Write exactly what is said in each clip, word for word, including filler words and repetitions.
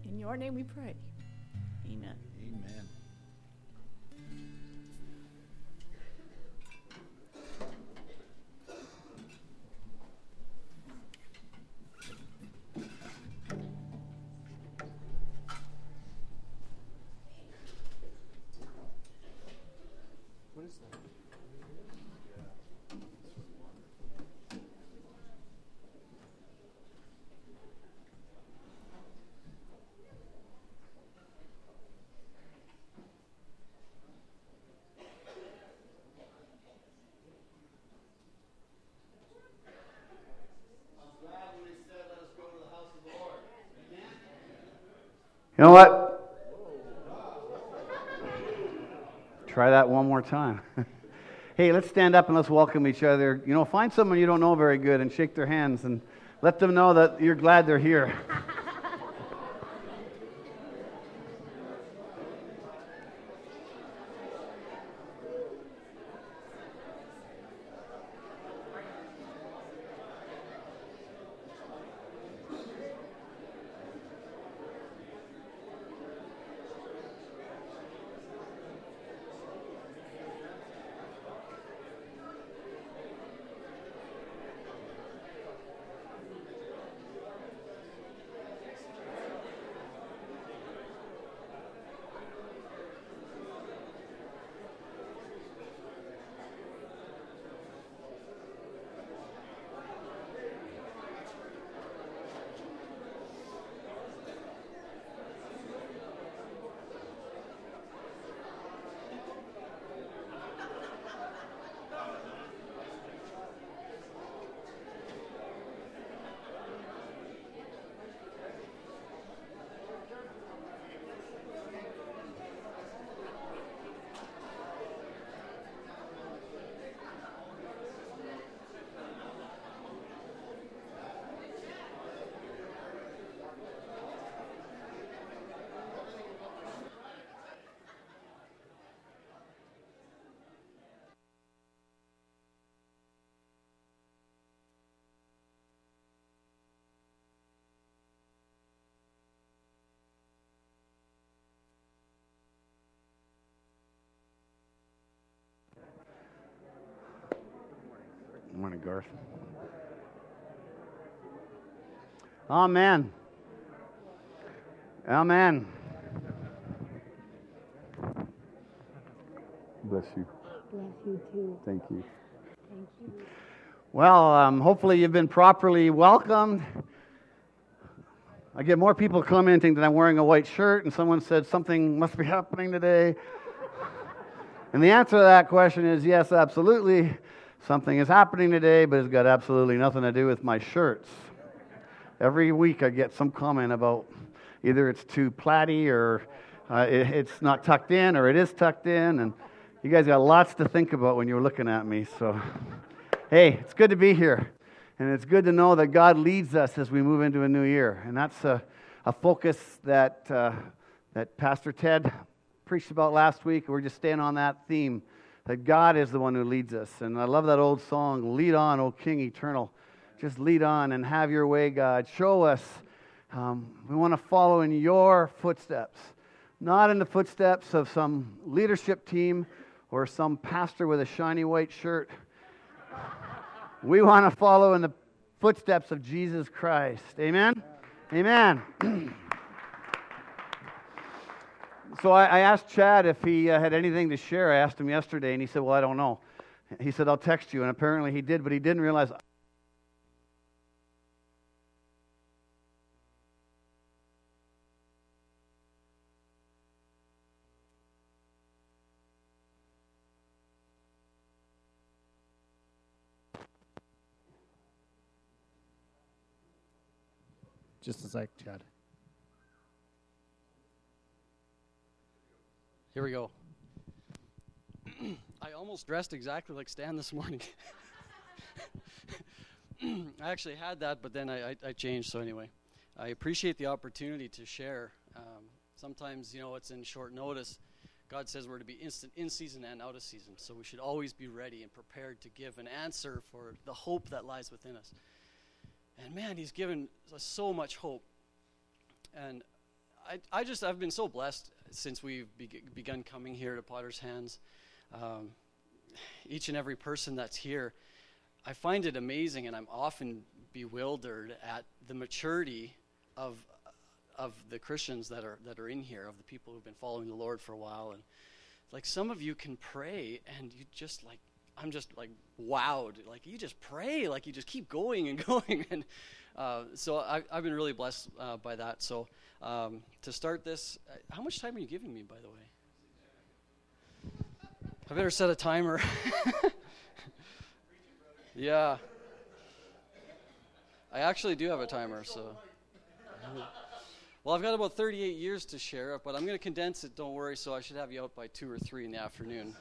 In your name we pray. Amen. Amen. What is that? You know what? Try that one more time. Hey, let's stand up and let's welcome each other. You know, find someone you don't know very good and shake their hands and let them know that you're glad they're here. Good morning, Garth. Amen. Amen. Bless you. Bless you too. Thank you. Thank you. Well, um, hopefully you've been properly welcomed. I get more people commenting that I'm wearing a white shirt, and someone said something must be happening today. And the answer to that question is yes, absolutely. Something is happening today, but it's got absolutely nothing to do with my shirts. Every week I get some comment about either it's too platy or uh, it, it's not tucked in or it is tucked in. And you guys got lots to think about when you're looking at me. So, hey, it's good to be here. And it's good to know that God leads us as we move into a new year. And that's a, a focus that, uh, that Pastor Ted preached about last week. We're just staying on that theme, that God is the one who leads us. And I love that old song, Lead On, O King Eternal. Just lead on and have your way, God. Show us. Um, we want to follow in your footsteps, not in the footsteps of some leadership team or some pastor with a shiny white shirt. We want to follow in the footsteps of Jesus Christ. Amen? Amen. So I, I asked Chad if he uh, had anything to share. I asked him yesterday, and he said, well, I don't know. He said, I'll text you. And apparently he did, but he didn't realize. Just a sec, Chad. Here we go. I almost dressed exactly like Stan this morning. I actually had that, but then I, I, I changed, so anyway. I appreciate the opportunity to share. Um, sometimes, you know, it's in short notice. God says we're to be instant in season and out of season, so we should always be ready and prepared to give an answer for the hope that lies within us. And man, he's given us so much hope. And I, I just, I've been so blessed since we've be- begun coming here to Potter's Hands. Um, each and every person that's here, I find it amazing, and I'm often bewildered at the maturity of of the Christians that are that are in here, of the people who've been following the Lord for a while. And like, some of you can pray, and you just like, I'm just like wowed. Like, you just pray, like you just keep going and going. And uh, so I, I've been really blessed uh, by that. So um, to start this, uh, how much time are you giving me, by the way? I better set a timer. Yeah. I actually do have a timer, so. Well, I've got about thirty-eight years to share, but I'm going to condense it, don't worry, so I should have you out by two or three in the afternoon.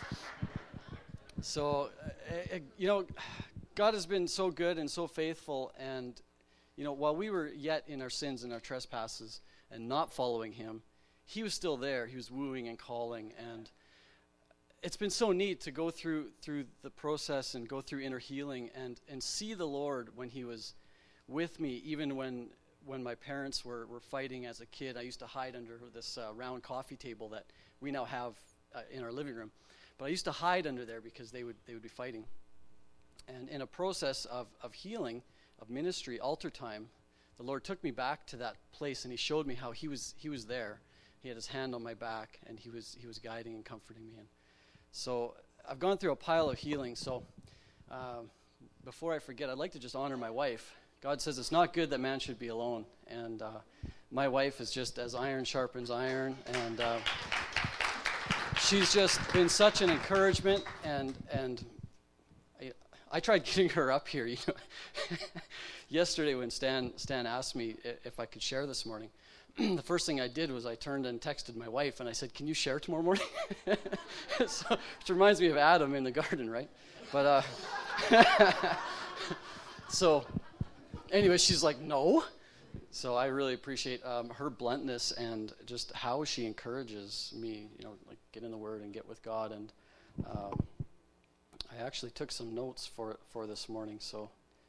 So, uh, you know, God has been so good and so faithful, and, you know, while we were yet in our sins and our trespasses and not following him, he was still there. He was wooing and calling, and it's been so neat to go through through the process and go through inner healing and, and see the Lord when he was with me, even when when my parents were, were fighting as a kid. I used to hide under this uh, round coffee table that we now have uh, in our living room. But I used to hide under there because they would they would be fighting. And in a process of, of healing, of ministry, altar time, the Lord took me back to that place, and he showed me how he was he was there. He had his hand on my back, and he was he was guiding and comforting me. And so I've gone through a pile of healing. So uh, before I forget, I'd like to just honor my wife. God says it's not good that man should be alone. And uh, my wife is just as iron sharpens iron. And uh, she's just been such an encouragement. And and I, I tried getting her up here. You know, yesterday when Stan Stan asked me if I could share this morning, the first thing I did was I turned and texted my wife, and I said, "Can you share tomorrow morning?" So, which reminds me of Adam in the garden, right? But uh, so anyway, she's like, "No." So I really appreciate um, her bluntness and just how she encourages me, you know, like get in the Word and get with God. And um, I actually took some notes for for this morning. So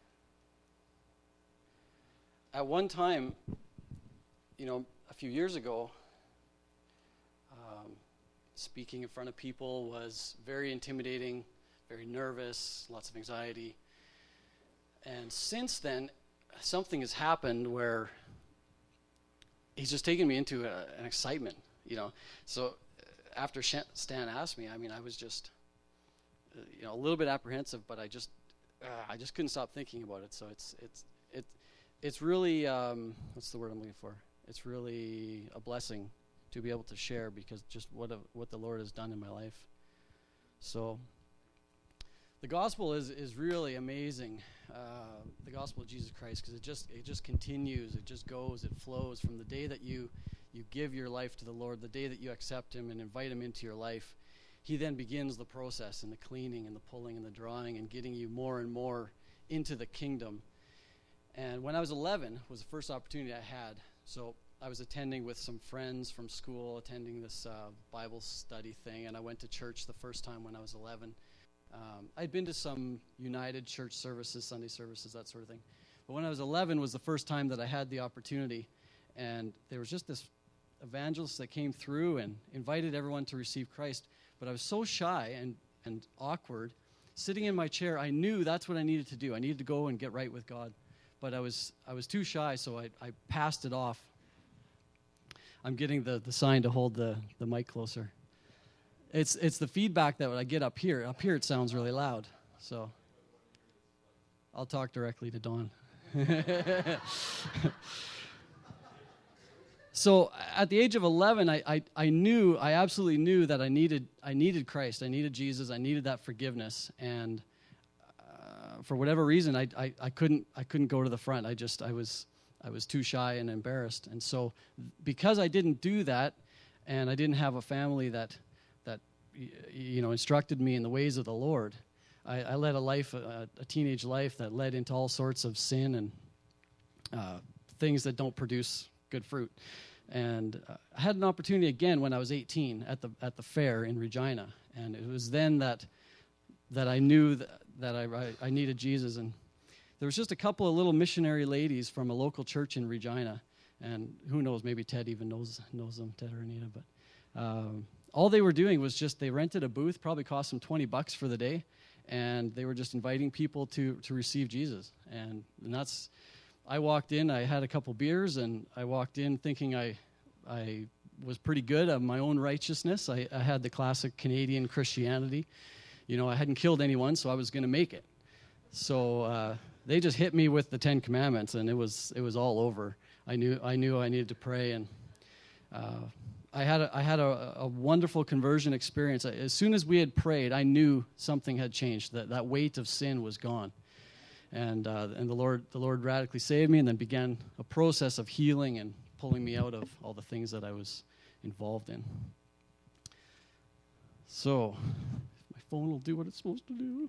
at one time, you know, a few years ago, um, speaking in front of people was very intimidating, very nervous, lots of anxiety. And since then, something has happened where he's just taken me into a, an excitement, you know. So after Stan asked me, I mean, I was just, uh, you know, a little bit apprehensive, but I just, uh, I just couldn't stop thinking about it. So it's, it's, it, it's really, um, what's the word I'm looking for? It's really a blessing to be able to share, because just what a, what the Lord has done in my life. So the gospel is is really amazing, uh, the gospel of Jesus Christ, because it just it just continues, it just goes, it flows from the day that you you give your life to the Lord, the day that you accept him and invite him into your life. He then begins the process and the cleaning and the pulling and the drawing and getting you more and more into the kingdom. And when I was eleven was the first opportunity I had. So I was attending with some friends from school, attending this uh, Bible study thing, and I went to church the first time when I was eleven. Um, I'd been to some United Church services, Sunday services, that sort of thing. But when I was eleven was the first time that I had the opportunity, and there was just this evangelist that came through and invited everyone to receive Christ. But I was so shy and, and awkward. Sitting in my chair, I knew that's what I needed to do. I needed to go and get right with God. But I was I was too shy, so I, I passed it off. I'm getting the, the sign to hold the, the mic closer. It's it's the feedback that I get up here. Up here it sounds really loud. So I'll talk directly to Dawn. So at the age of eleven, I, I, I knew, I absolutely knew that I needed I needed Christ. I needed Jesus. I needed that forgiveness. And uh, for whatever reason, I, I, I couldn't I couldn't go to the front. I just I was I was too shy and embarrassed. And so because I didn't do that, and I didn't have a family that that you know instructed me in the ways of the Lord, I, I led a life, a, a teenage life that led into all sorts of sin and uh, things that don't produce good fruit. And uh, I had an opportunity again when I was eighteen at the at the fair in Regina, and it was then that that I knew that, that I, I needed Jesus. And there was just a couple of little missionary ladies from a local church in Regina, And who knows, maybe Ted even knows knows them, Ted or Anita. But um, all they were doing was just they rented a booth, probably cost them twenty bucks for the day, and they were just inviting people to to receive Jesus. And, and that's, I walked in, I had a couple beers, and I walked in thinking I I was pretty good of my own righteousness. I, I had the classic Canadian Christianity. You know, I hadn't killed anyone, so I was going to make it. So uh, they just hit me with the Ten Commandments, and it was it was all over. I knew I knew I needed to pray, and uh, I had a, I had a, a wonderful conversion experience. As soon as we had prayed, I knew something had changed. That that weight of sin was gone, and uh, and the Lord the Lord radically saved me, and then began a process of healing and pulling me out of all the things that I was involved in. So, if my phone will do what it's supposed to do.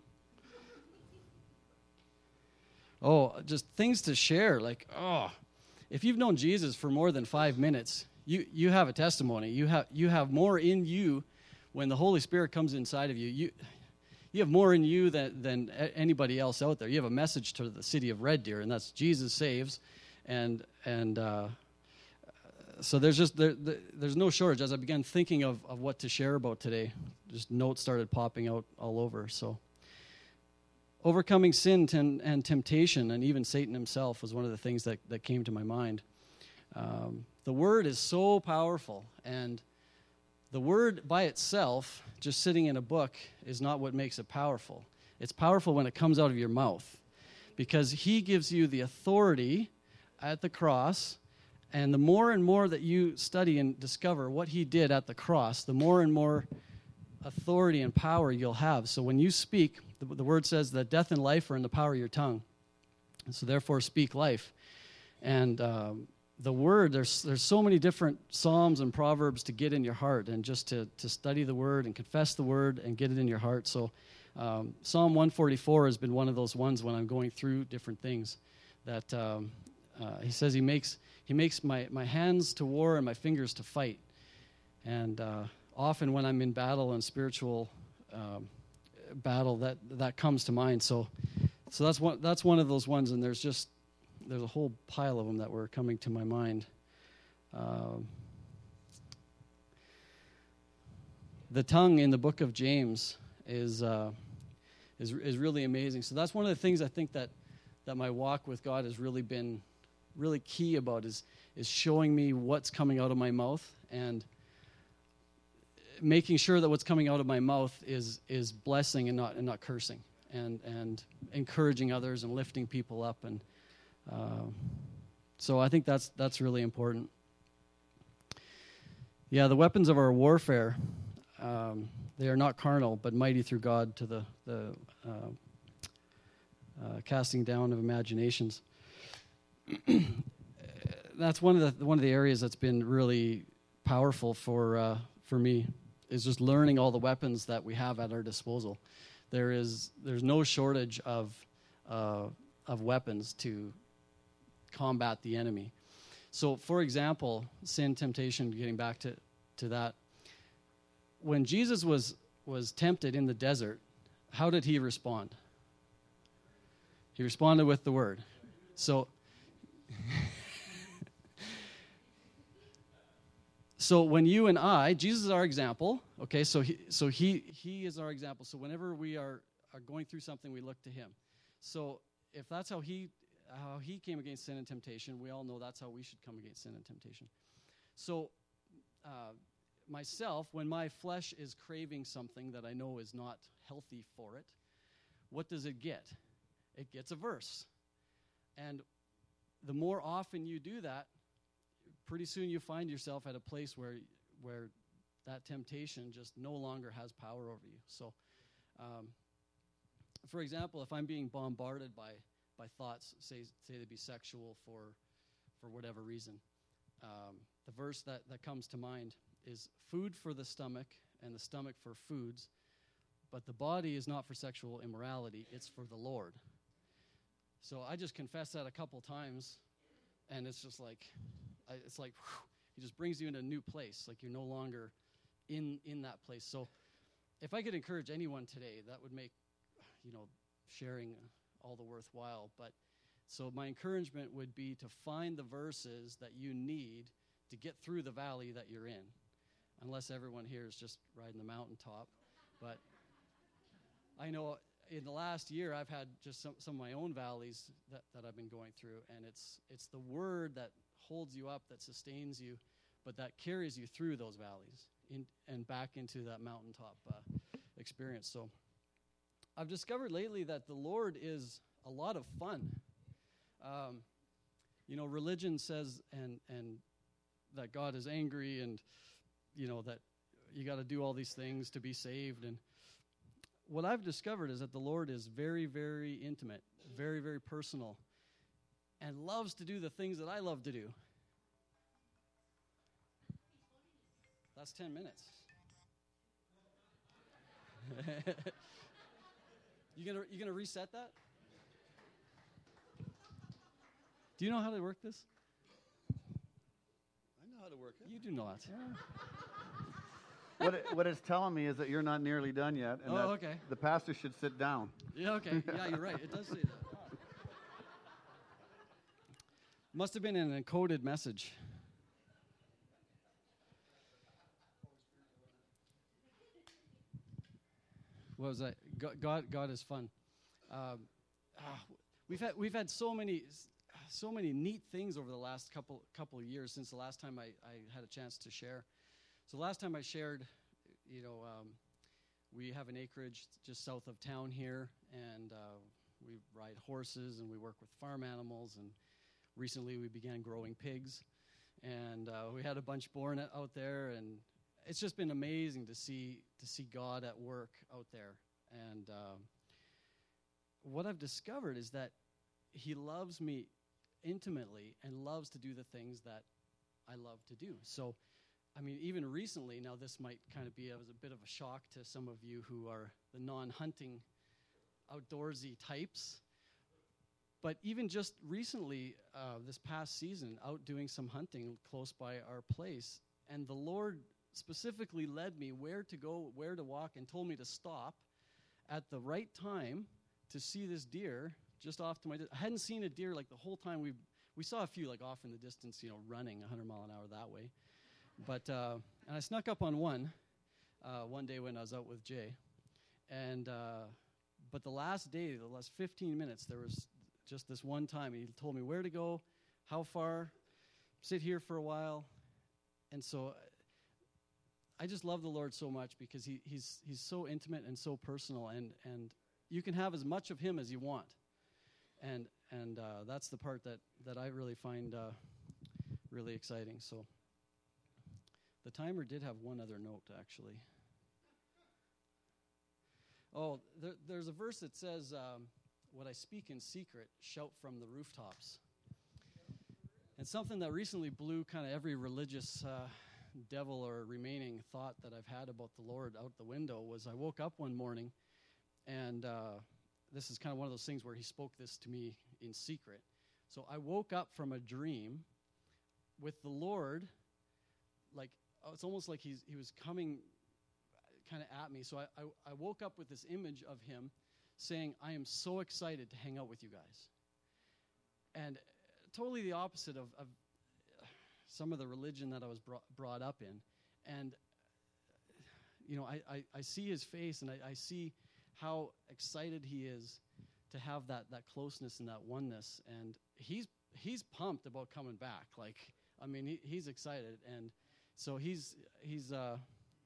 Oh, just things to share. Like, oh, if you've known Jesus for more than five minutes, you, you have a testimony. You have you have more in you when the Holy Spirit comes inside of you. You you have more in you than, than anybody else out there. You have a message to the city of Red Deer, and that's Jesus saves. And and uh, so there's just there, there, there's no shortage. As I began thinking of, of what to share about today, just notes started popping out all over. So. Overcoming sin and, and temptation, and even Satan himself, was one of the things that, that came to my mind. Um, the Word is so powerful, and the Word by itself, just sitting in a book, is not what makes it powerful. It's powerful when it comes out of your mouth, because He gives you the authority at the cross, and the more and more that you study and discover what He did at the cross, the more and more authority and power you'll have. So when you speak, the, the word says that death and life are in the power of your tongue. And so therefore speak life. And um, the word, there's there's so many different psalms and proverbs to get in your heart, and just to, to study the word and confess the word and get it in your heart. So um, Psalm one forty-four has been one of those ones when I'm going through different things that um, uh, he says he makes he makes my, my hands to war and my fingers to fight. And uh, often when I'm in battle and spiritual um, battle, that that comes to mind. So, so that's one that's one of those ones. And there's just there's a whole pile of them that were coming to my mind. Um, the tongue in the book of James is uh, is is really amazing. So that's one of the things I think that that my walk with God has really been really key about is is showing me what's coming out of my mouth, and making sure that what's coming out of my mouth is is blessing and not and not cursing, and and encouraging others and lifting people up. And uh, so I think that's that's really important. Yeah, the weapons of our warfare, um, they are not carnal, but mighty through God to the the uh, uh, casting down of imaginations. That's one of the one of the areas that's been really powerful for uh, for me. Is just learning all the weapons that we have at our disposal. There is there's no shortage of uh, of weapons to combat the enemy. So, for example, sin, temptation. Getting back to, to that, when Jesus was was tempted in the desert, how did he respond? He responded with the word. So. So when you and I, Jesus is our example, okay, so he so he he is our example. So whenever we are, are going through something, we look to him. So if that's how he how he came against sin and temptation, we all know that's how we should come against sin and temptation. So uh, myself, when my flesh is craving something that I know is not healthy for it, what does it get? It gets a verse. And the more often you do that, pretty soon you find yourself at a place where where that temptation just no longer has power over you. So, um, for example, if I'm being bombarded by, by thoughts, say say they be sexual for for whatever reason, um, the verse that, that comes to mind is food for the stomach and the stomach for foods, but the body is not for sexual immorality, it's for the Lord. So I just confessed that a couple times, and it's just like, I, it's like, whew, he just brings you in a new place, like you're no longer in in that place. So if I could encourage anyone today, that would make, you know, sharing all the worthwhile. But So my encouragement would be to find the verses that you need to get through the valley that you're in, unless everyone here is just riding the mountaintop. But I know in the last year I've had just some, some of my own valleys that, that I've been going through, and it's it's the word that holds you up, that sustains you, but that carries you through those valleys in, and back into that mountaintop uh, experience. So I've discovered lately that the Lord is a lot of fun. Um, you know, religion says and and that God is angry, and you know that you got to do all these things to be saved. And what I've discovered is that the Lord is very, very intimate, very, very personal, and loves to do the things that I love to do. That's ten minutes. you gonna you gonna reset that? Do you know how to work this? I know how to work it. You do not. What, it, what it's telling me is that you're not nearly done yet, and Oh, that okay. the pastor should sit down. Yeah, okay. Yeah, you're right. It does say that. Must have been an encoded message. What was that? God, God, God is fun. Um, ah, we've had we've had so many so many neat things over the last couple couple of years since the last time I, I had a chance to share. So last time I shared, you know, um, we have an acreage just south of town here, and uh, we ride horses and we work with farm animals. And recently we began growing pigs, and uh, we had a bunch born out there, and it's just been amazing to see to see God at work out there. And um, what I've discovered is that He loves me intimately and loves to do the things that I love to do. So, I mean, even recently, now this might kind of be a, a bit of a shock to some of you who are the non-hunting, outdoorsy types. But even just recently, uh, this past season, out doing some hunting close by our place, and the Lord specifically led me where to go, where to walk, and told me to stop at the right time to see this deer just off to my... Di- I hadn't seen a deer like the whole time. We we saw a few like off in the distance, you know, running one hundred mile an hour that way. But, uh, and I snuck up on one uh, one day when I was out with Jay. And, uh, but the last day, the last fifteen minutes, there was just this one time. He told me where to go, how far, sit here for a while. And so I just love the Lord so much because he, he's he's so intimate and so personal, and, and you can have as much of him as you want. And and uh, that's the part that, that I really find uh, really exciting. So the timer did have one other note, actually. Oh, there, there's a verse that says, um, what I speak in secret, shout from the rooftops. And something that recently blew kind of every religious uh, devil or remaining thought that I've had about the Lord out the window was I woke up one morning, and uh, this is kind of one of those things where he spoke this to me in secret. So I woke up from a dream with the Lord, like, it's almost like he's, he was coming kind of at me. So I, I, I woke up with this image of him saying, I am so excited to hang out with you guys. And totally the opposite of, of some of the religion that I was brought, brought up in. And, you know, I, I, I see his face, and I, I see how excited he is to have that, that closeness and that oneness. And he's he's pumped about coming back. Like, I mean, he, he's excited. And so he's, he's uh,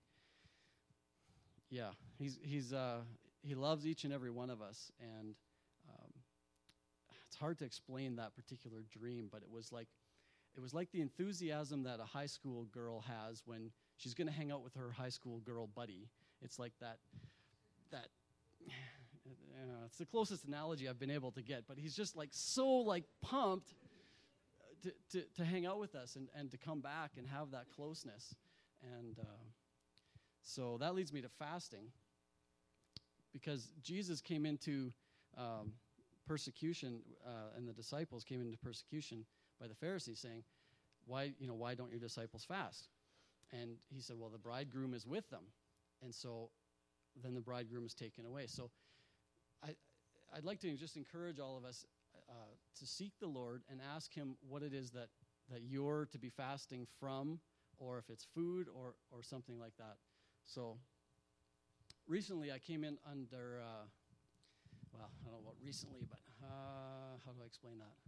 yeah, he's, he's, uh, he loves each and every one of us. And um, it's hard to explain that particular dream, but it was like, it was like the enthusiasm that a high school girl has when she's going to hang out with her high school girl buddy. It's like that, that, you know, it's the closest analogy I've been able to get, but he's just like so like pumped to, to, to hang out with us and, and to come back and have that closeness. And uh, so that leads me to fasting, because Jesus came into um, persecution, uh, and the disciples came into persecution by the Pharisees, saying, why, you know, why don't your disciples fast? And he said, well, the bridegroom is with them. And so then the bridegroom is taken away. So I, I'd like to just encourage all of us. uh, to seek the Lord and ask him what it is that, that you're to be fasting from, or if it's food or, or something like that. So recently I came in under, uh, well, I don't know what recently, but uh, how do I explain that?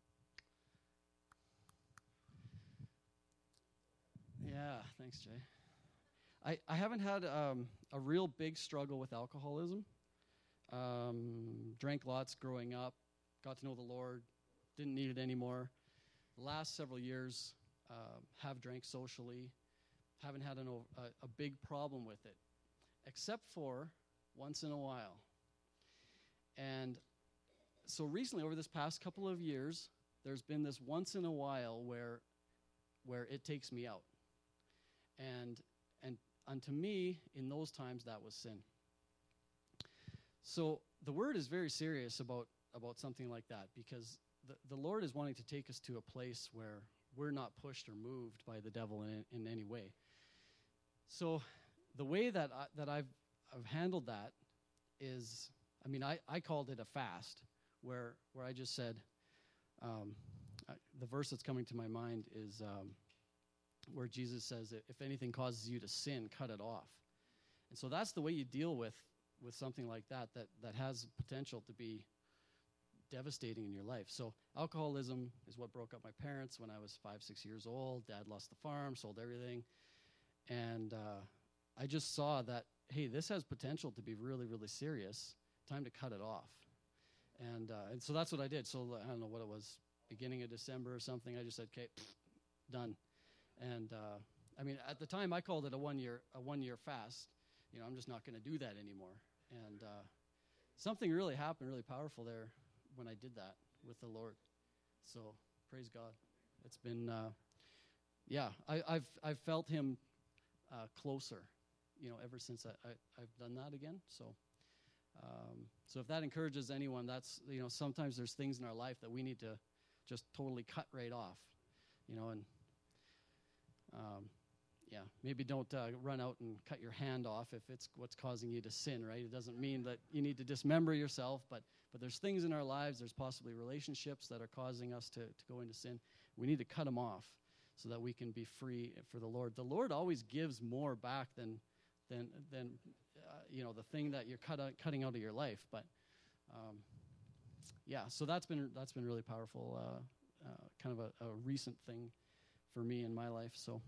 Yeah, thanks, Jay. I, I haven't had um, a real big struggle with alcoholism. Um, drank lots growing up, got to know the Lord, didn't need it anymore. The last several years, uh, have drank socially, haven't had an, a, a big problem with it, except for once in a while. And so recently, over this past couple of years, there's been this once in a while where where it takes me out. And and unto me, in those times, that was sin. So the word is very serious about, about something like that, because the, the Lord is wanting to take us to a place where we're not pushed or moved by the devil in, in any way. So the way that, I, that I've, I've handled that is, I mean, I, I called it a fast, where, where I just said, um, I, the verse that's coming to my mind is um, where Jesus says, if anything causes you to sin, cut it off. And so that's the way you deal with with something like that, that, that has potential to be devastating in your life. So alcoholism is what broke up my parents when I was five, six years old. Dad lost the farm, sold everything. And uh, I just saw that, hey, this has potential to be really, really serious. Time to cut it off. And, uh, and so that's what I did. So I don't know what it was, beginning of December or something. I just said, okay, done. And uh, I mean, at the time, I called it a one-year a one-year fast. You know, I'm just not going to do that anymore. And uh, something really happened, really powerful there when I did that with the Lord. So praise God. It's been, uh, yeah, I, I've I've felt Him uh, closer, you know, ever since I, I, I've done that again. So, um, so if that encourages anyone, that's, you know, sometimes there's things in our life that we need to just totally cut right off, you know, and. Um, Yeah, maybe don't uh, run out and cut your hand off if it's what's causing you to sin, right? It doesn't mean that you need to dismember yourself, but but there's things in our lives, there's possibly relationships that are causing us to, to go into sin. We need to cut them off so that we can be free for the Lord. The Lord always gives more back than, than, than uh, you know, the thing that you're cut out, cutting out of your life. But, um, yeah, so that's been, that's been really powerful, uh, uh, kind of a, a recent thing for me in my life, so...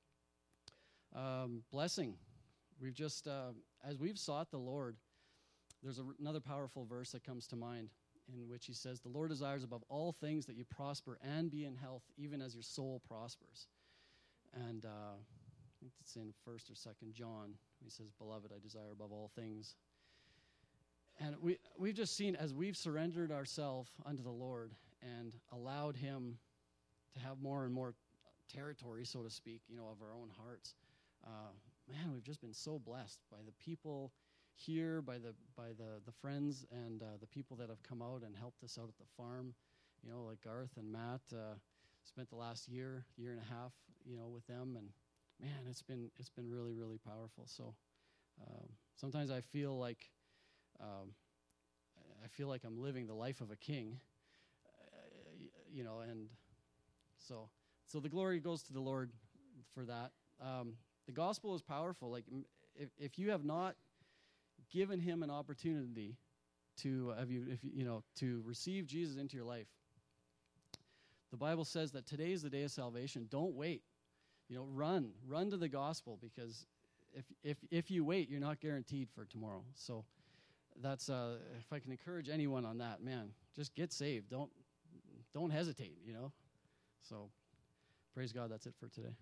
Um, blessing. We've just, uh, as we've sought the Lord, there's a, another powerful verse that comes to mind in which he says, the Lord desires above all things that you prosper and be in health, even as your soul prospers. And uh, I think it's in First or Second John. He says, beloved, I desire above all things. And we, we've just seen, as we've surrendered ourselves unto the Lord and allowed him to have more and more territory, so to speak, you know, of our own hearts, Uh, man, we've just been so blessed by the people here, by the by the, the friends and uh, the people that have come out and helped us out at the farm. You know, like Garth and Matt uh, spent the last year, year and a half, you know, with them, and man, it's been it's been really really powerful. So um, sometimes I feel like um, I feel like I'm living the life of a king, uh, you know, and so so the glory goes to the Lord for that. Um, The gospel is powerful. Like, if, if you have not given him an opportunity to uh, have you, if you, you know, to receive Jesus into your life, the Bible says that today is the day of salvation. Don't wait. You know, run, run to the gospel, because if if if you wait, you're not guaranteed for tomorrow. So, that's uh, if I can encourage anyone on that, man, just get saved. Don't don't hesitate. You know, so praise God. That's it for today.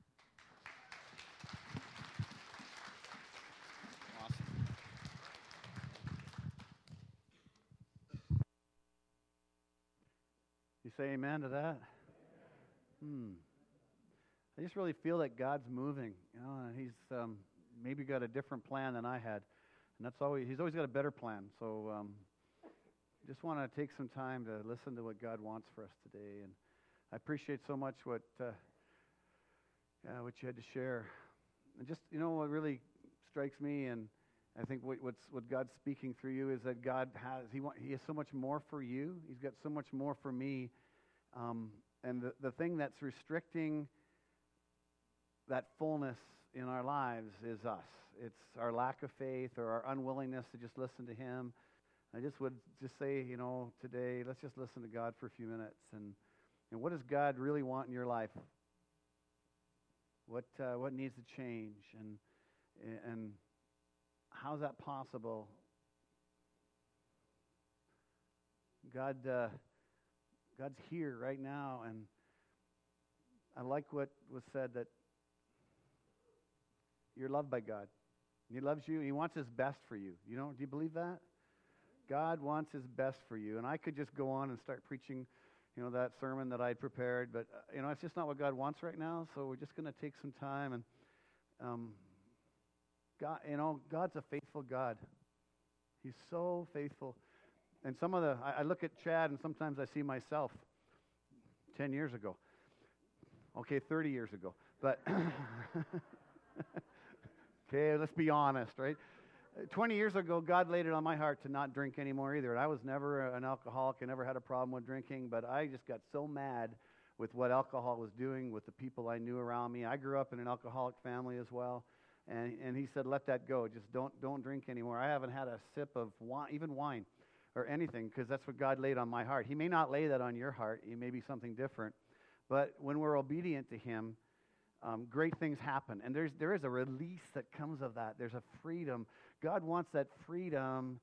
You say amen to that? Hmm. I just really feel that God's moving. You know, and He's um, maybe got a different plan than I had, and that's always He's always got a better plan. So, um, just want to take some time to listen to what God wants for us today, and I appreciate so much what uh, uh, what you had to share. And just, you know, what really strikes me, and I think what, what's, what God's speaking through you is that God has, he, want, he has so much more for you. He's got so much more for me. Um, and the, the thing that's restricting that fullness in our lives is us. It's our lack of faith or our unwillingness to just listen to him. I just would just say, you know, today, let's just listen to God for a few minutes. And, and what does God really want in your life? What uh, what needs to change? And and how's that possible? God, uh, God's here right now, and I like what was said, that you're loved by God. He loves you. He wants his best for you. You know, do you believe that? God wants his best for you. And I could just go on and start preaching, you know, that sermon that I'd prepared, but, uh, you know, it's just not what God wants right now, so we're just going to take some time. And, um, God, you know, God's a faithful God. He's so faithful. And some of the, I, I look at Chad, and sometimes I see myself ten years ago. Okay, thirty years ago. But, okay, let's be honest, right? twenty years ago, God laid it on my heart to not drink anymore either. And I was never an alcoholic. I never had a problem with drinking, but I just got so mad with what alcohol was doing with the people I knew around me. I grew up in an alcoholic family as well. And, and he said, let that go. Just don't, don't drink anymore. I haven't had a sip of wine, even wine or anything, because that's what God laid on my heart. He may not lay that on your heart. It may be something different. But when we're obedient to him, Um, great things happen. And there's there is a release that comes of that. There's a freedom. God wants that freedom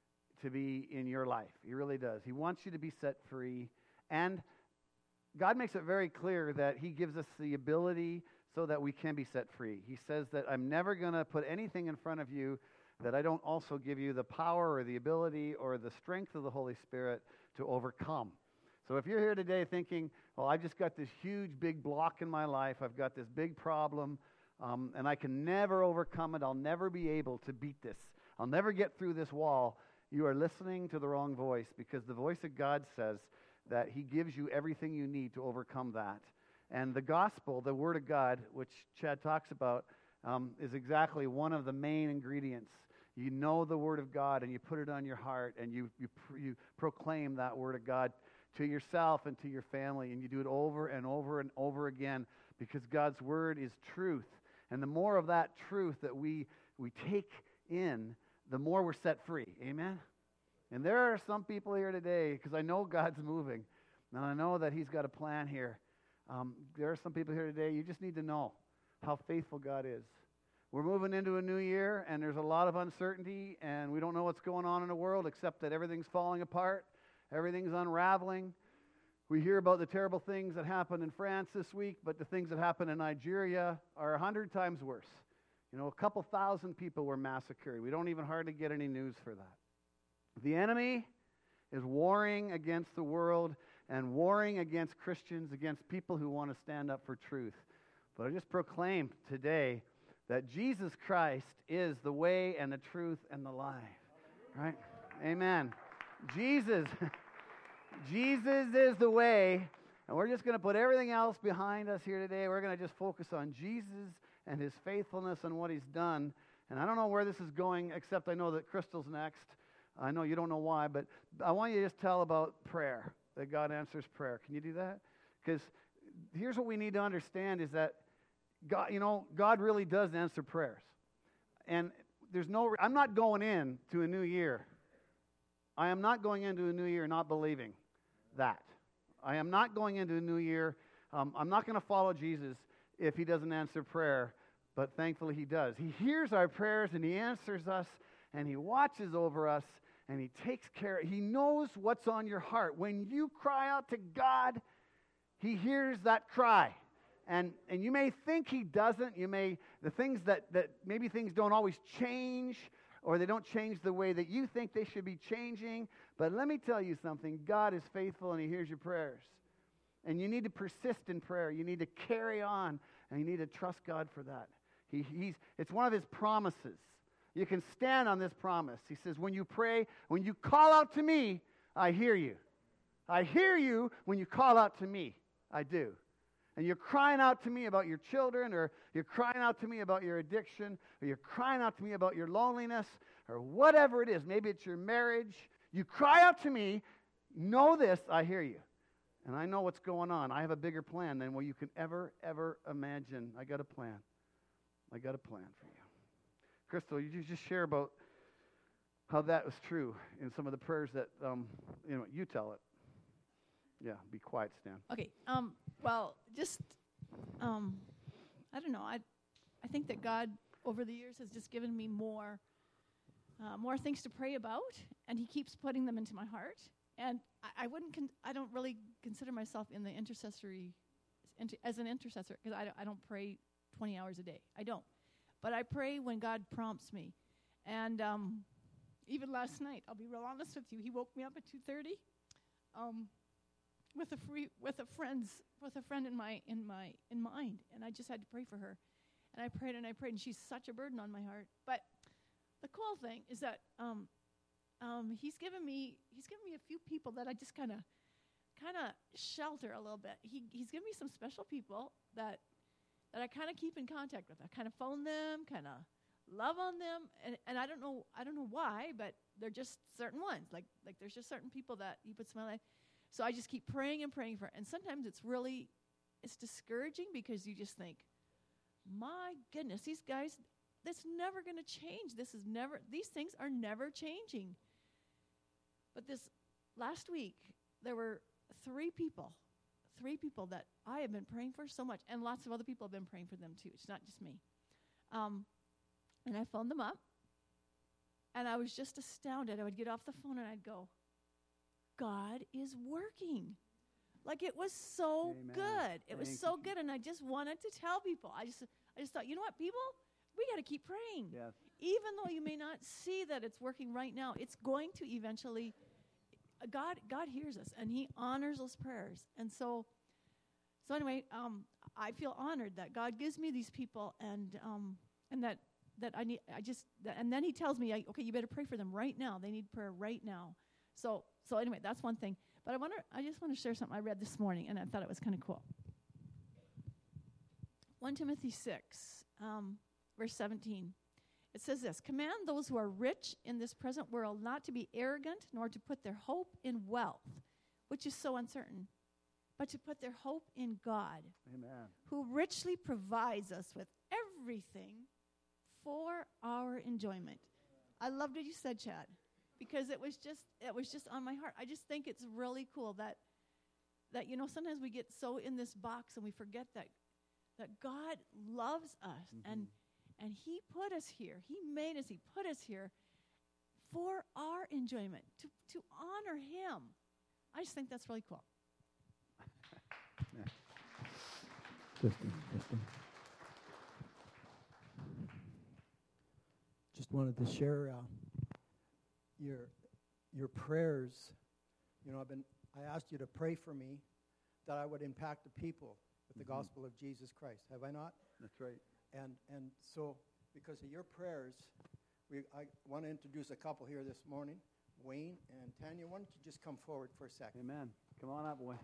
to be in your life. He really does. He wants you to be set free. And God makes it very clear that he gives us the ability so that we can be set free. He says that I'm never going to put anything in front of you that I don't also give you the power or the ability or the strength of the Holy Spirit to overcome. So if you're here today thinking, well, I've just got this huge, big block in my life, I've got this big problem, um, and I can never overcome it, I'll never be able to beat this, I'll never get through this wall, you are listening to the wrong voice, because the voice of God says that he gives you everything you need to overcome that. And the gospel, the word of God, which Chad talks about, um, is exactly one of the main ingredients. You know the word of God, and you put it on your heart, and you you, pr- you proclaim that word of God to yourself and to your family, and you do it over and over and over again, because God's word is truth. And the more of that truth that we we take in, the more we're set free. Amen? And there are some people here today, because I know God's moving, and I know that he's got a plan here. Um, there are some people here today, you just need to know how faithful God is. We're moving into a new year, and there's a lot of uncertainty, and we don't know what's going on in the world, except that everything's falling apart. Everything's unraveling. We hear about the terrible things that happened in France this week, but the things that happened in Nigeria are a hundred times worse. You know, a couple thousand people were massacred. We don't even hardly get any news for that. The enemy is warring against the world and warring against Christians, against people who want to stand up for truth. But I just proclaim today that Jesus Christ is the way and the truth and the life. Right? Amen. Jesus, Jesus is the way, and we're just going to put everything else behind us here today. We're going to just focus on Jesus and his faithfulness and what he's done. And I don't know where this is going, except I know that Crystal's next. I know you don't know why, but I want you to just tell about prayer, that God answers prayer. Can you do that? Because here's what we need to understand is that God, you know, God really does answer prayers. And there's no, I'm not going in to a new year. I am not going into a new year not believing that. I am not going into a new year. Um, I'm not going to follow Jesus if he doesn't answer prayer, but thankfully he does. He hears our prayers and he answers us and he watches over us and he takes care. He knows what's on your heart. When you cry out to God, he hears that cry. And and you may think he doesn't. You may, the things that, that maybe things don't always change, or they don't change the way that you think they should be changing. But let me tell you something. God is faithful and he hears your prayers. And you need to persist in prayer. You need to carry on, and you need to trust God for that. He, he's, it's one of his promises. You can stand on this promise. He says, when you pray, when you call out to me, I hear you. I hear you when you call out to me. I do. and you're crying out to me about your children, or you're crying out to me about your addiction, or you're crying out to me about your loneliness, or whatever it is, maybe it's your marriage, you cry out to me, know this, I hear you. And I know what's going on. I have a bigger plan than what you can ever, ever imagine. I got a plan. I got a plan for you. Crystal, you just share about how that was true in some of the prayers that, um, you know, you tell it. Yeah, be quiet, Stan. Okay. Um, well, just, um, I don't know. I, I think that God, over the years, has just given me more, uh, more things to pray about, and He keeps putting them into my heart. And I, I wouldn't, con- I don't really consider myself in the intercessory, inter- as an intercessor, because I don't, I don't pray twenty hours a day. I don't. But I pray when God prompts me. And um, even last night, I'll be real honest with you, He woke me up at two thirty. Um, with a free with a friend's with a friend in my in my in mind, and I just had to pray for her, and I prayed and I prayed, and she's such a burden on my heart. But the cool thing is that um, um, he's given me he's given me a few people that I just kind of kind of shelter a little bit. He he's given me some special people that that I kind of keep in contact with. I kind of phone them, kind of love on them, and and I don't know I don't know why, but they're just certain ones. Like like there's just certain people that He puts in my life. So I just keep praying and praying for it. And sometimes it's really, it's discouraging because you just think, my goodness, these guys, that's never going to change. This is never, these things are never changing. But this last week, there were three people, three people that I have been praying for so much. And lots of other people have been praying for them too. It's not just me. Um, and I phoned them up. And I was just astounded. I would get off the phone and I'd go, God is working. Like it was so Amen. good. It Thank was so you. good, and I just wanted to tell people. I just, I just thought, you know what, people, we got to keep praying. Yes. Even though you may not see that it's working right now, it's going to eventually. God, God hears us, and He honors those prayers. And so, so anyway, um, I feel honored that God gives me these people, and um, and that that I need. I just, that, and then He tells me, okay, you better pray for them right now. They need prayer right now. So. So anyway, that's one thing. But I wonder, I just want to share something I read this morning, and I thought it was kind of cool. First Timothy six, um, verse seventeen. It says this, command those who are rich in this present world not to be arrogant, nor to put their hope in wealth, which is so uncertain, but to put their hope in God, Amen. who richly provides us with everything for our enjoyment. I loved what you said, Chad. Because it was just it was just on my heart. I just think it's really cool that that you know sometimes we get so in this box and we forget that that God loves us mm-hmm. and and He put us here. He made us. He put us here for our enjoyment to to honor Him. I just think that's really cool. Yeah. Justin, Justin. Just wanted to share. Uh, Your, your prayers, you know, I've been. I asked you to pray for me, that I would impact the people with the mm-hmm. gospel of Jesus Christ. Have I not? That's right. And and so, because of your prayers, we I want to introduce a couple here this morning, Wayne and Tanya. Why don't you just come forward for a second? Amen. Come on up, Wayne.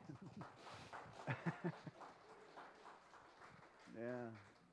Yeah.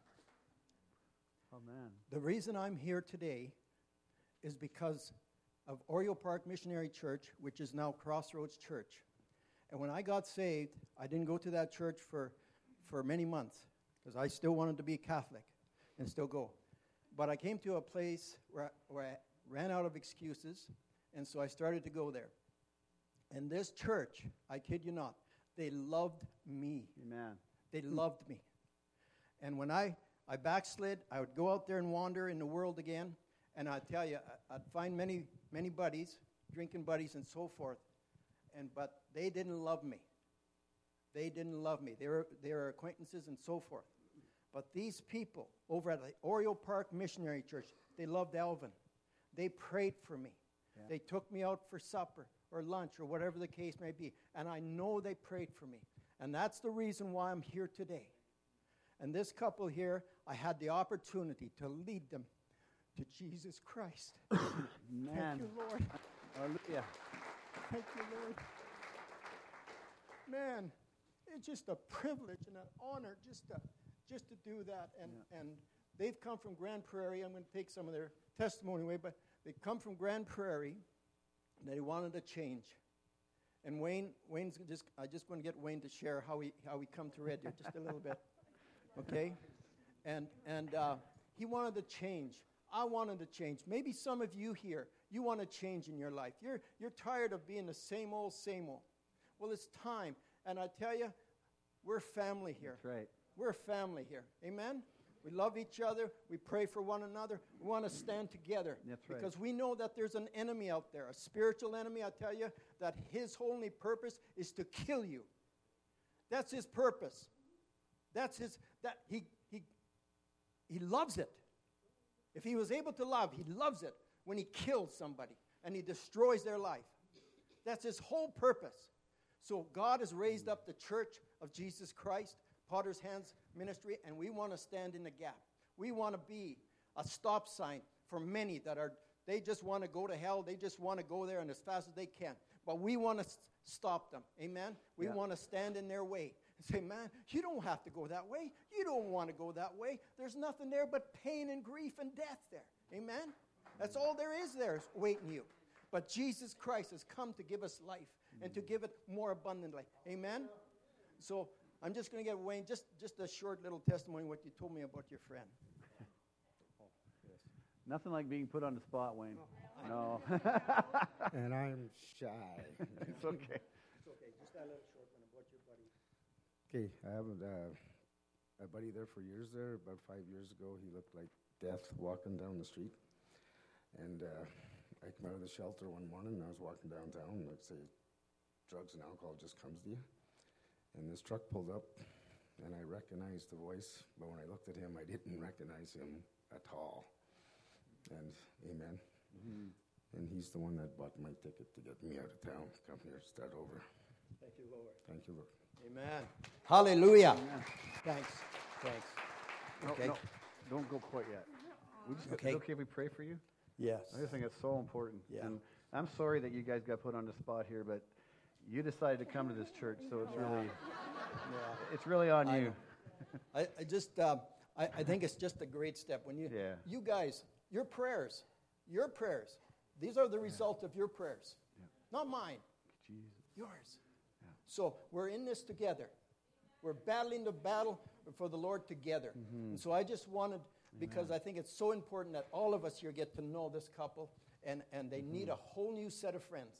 Oh man. The reason I'm here today is because of Oriole Park Missionary Church, which is now Crossroads Church. And when I got saved, I didn't go to that church for, for many months because I still wanted to be Catholic and still go. But I came to a place where I, where I ran out of excuses, and so I started to go there. And this church, I kid you not, they loved me. Amen. They loved me. And when I, I backslid, I would go out there and wander in the world again. And I tell you, I'd find many, many buddies, drinking buddies and so forth, and but they didn't love me. They didn't love me. They were, they were acquaintances and so forth. But these people over at the Oriole Park Missionary Church, they loved Alvin. They prayed for me. Yeah. They took me out for supper or lunch or whatever the case may be. And I know they prayed for me. And that's the reason why I'm here today. And this couple here, I had the opportunity to lead them to Jesus Christ. Man. Thank you, Lord. Hallelujah. Thank you, Lord. Man, it's just a privilege and an honor just to just to do that. And Yeah. and they've come from Grand Prairie. I'm going to take some of their testimony away, but they come from Grand Prairie. And they wanted to change. And Wayne, Wayne's just, I just want to get Wayne to share how he how he come to Red Deer just a little bit, okay? And and uh, he wanted to change. I wanted to change. Maybe some of you here, you want to change in your life. You're you're tired of being the same old, same old. Well, it's time. And I tell you, we're family here. That's right. We're a family here. Amen? We love each other. We pray for one another. We want to stand together. That's right. Because we know that there's an enemy out there, a spiritual enemy, I tell you, that his only purpose is to kill you. That's his purpose. That's his, that he, he, he loves it. If he was able to love, he loves it when he kills somebody and he destroys their life. That's his whole purpose. So God has raised up the church of Jesus Christ, Potter's Hands Ministry, and we want to stand in the gap. We want to be a stop sign for many that are, they just want to go to hell. They just want to go there and as fast as they can. But we want to st- stop them. Amen? We Yeah. want to stand in their way and say, man, you don't have to go that way. You don't want to go that way. There's nothing there but pain and grief and death there. Amen? That's all there is there is waiting you. But Jesus Christ has come to give us life and to give it more abundantly. Amen? So I'm just going to get Wayne just, just a short little testimony what you told me about your friend. Nothing like being put on the spot, Wayne. No. And I'm shy. It's okay. It's okay. Just that little short one about your buddy. Okay, I have uh, a buddy there for years there. About five years ago, he looked like death walking down the street. And uh, I came out of the shelter one morning, and I was walking downtown, and I'd say, drugs and alcohol just comes to you. And this truck pulled up, and I recognized the voice, but when I looked at him, I didn't recognize him at all. And amen. Mm-hmm. And he's the one that bought my ticket to get me out of town, come here, start over. Thank you, Lord. Thank you, Lord. Amen. Hallelujah. Amen. Thanks. Thanks. No, Okay. no, don't go quite yet. We just, Okay. Is it okay if we pray for you? Yes. I just think it's so important. Yeah. And I'm sorry that you guys got put on the spot here, but you decided to come to this church, so it's really, Yeah. it's really on I you. know. I, I just, uh, I, I think it's just a great step. When you, Yeah. you guys, your prayers, your prayers, these are the result of your prayers. Yeah. Not mine, Jesus. yours. So we're in this together. We're battling the battle for the Lord together. Mm-hmm. And so I just wanted, because I think it's so important that all of us here get to know this couple, and, and they need a whole new set of friends.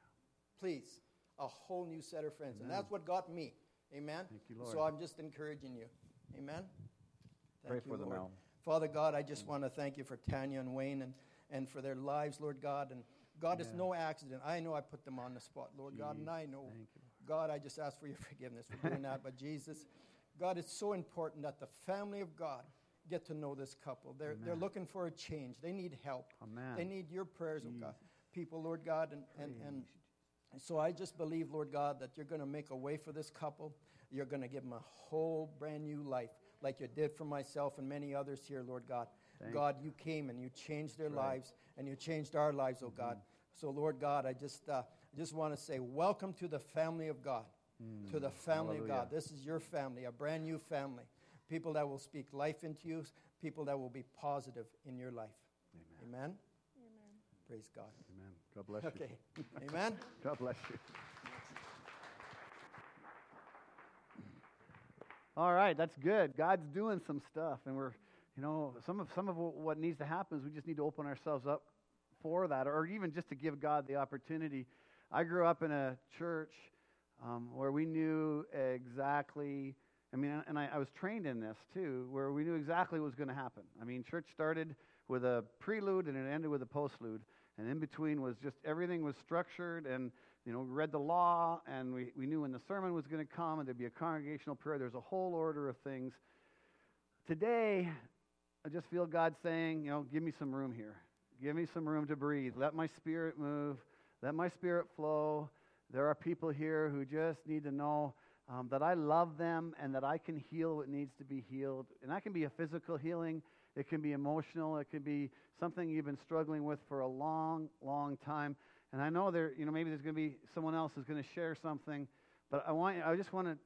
Please, a whole new set of friends. And Amen. that's what got me. Amen? Thank you, So Lord. I'm just encouraging you. Amen? Pray Thank you, for them, Lord. Al. Father God, I just want to thank you for Tanya and Wayne and, and for their lives, Lord God. And God, it's Yeah. no accident. I know I put them on the spot, Lord God, and I know. Thank you, God, I just ask for your forgiveness for doing that. But Jesus, God, it's so important that the family of God get to know this couple. They're, they're Amen. looking for a change. They need help. Amen. They need your prayers, oh God. Jesus. People, Lord God, and, and, and so I just believe, Lord God, that you're going to make a way for this couple. You're going to give them a whole brand new life like you did for myself and many others here, Lord God. Thank God, you came and you changed their That's right. lives and you changed our lives, oh God. So, Lord God, I just, uh, I just want to say welcome to the family of God, Mm. to the family of Hallelujah. God. This is your family, a brand new family. People that will speak life into you, people that will be positive in your life. Amen. Amen? Praise God. Amen. God bless Okay. you. Amen? God bless you. All right, that's good. God's doing some stuff, and we're, you know, some of some of what needs to happen is we just need to open ourselves up for that, or even just to give God the opportunity. I grew up in a church um, where we knew exactly. I mean, and I, I was trained in this too, where we knew exactly what was going to happen. I mean, church started with a prelude and it ended with a postlude, and in between was just everything was structured, and you know, we read the law, and we, we knew when the sermon was going to come, and there'd be a congregational prayer. There's a whole order of things. Today, I just feel God saying, you know, give me some room here. Give me some room to breathe. Let my spirit move. Let my spirit flow. There are people here who just need to know um, that I love them and that I can heal what needs to be healed. And that can be a physical healing. It can be emotional. It can be something you've been struggling with for a long, long time. And I know there, you know, maybe there's going to be someone else who's going to share something, but I want, I just want to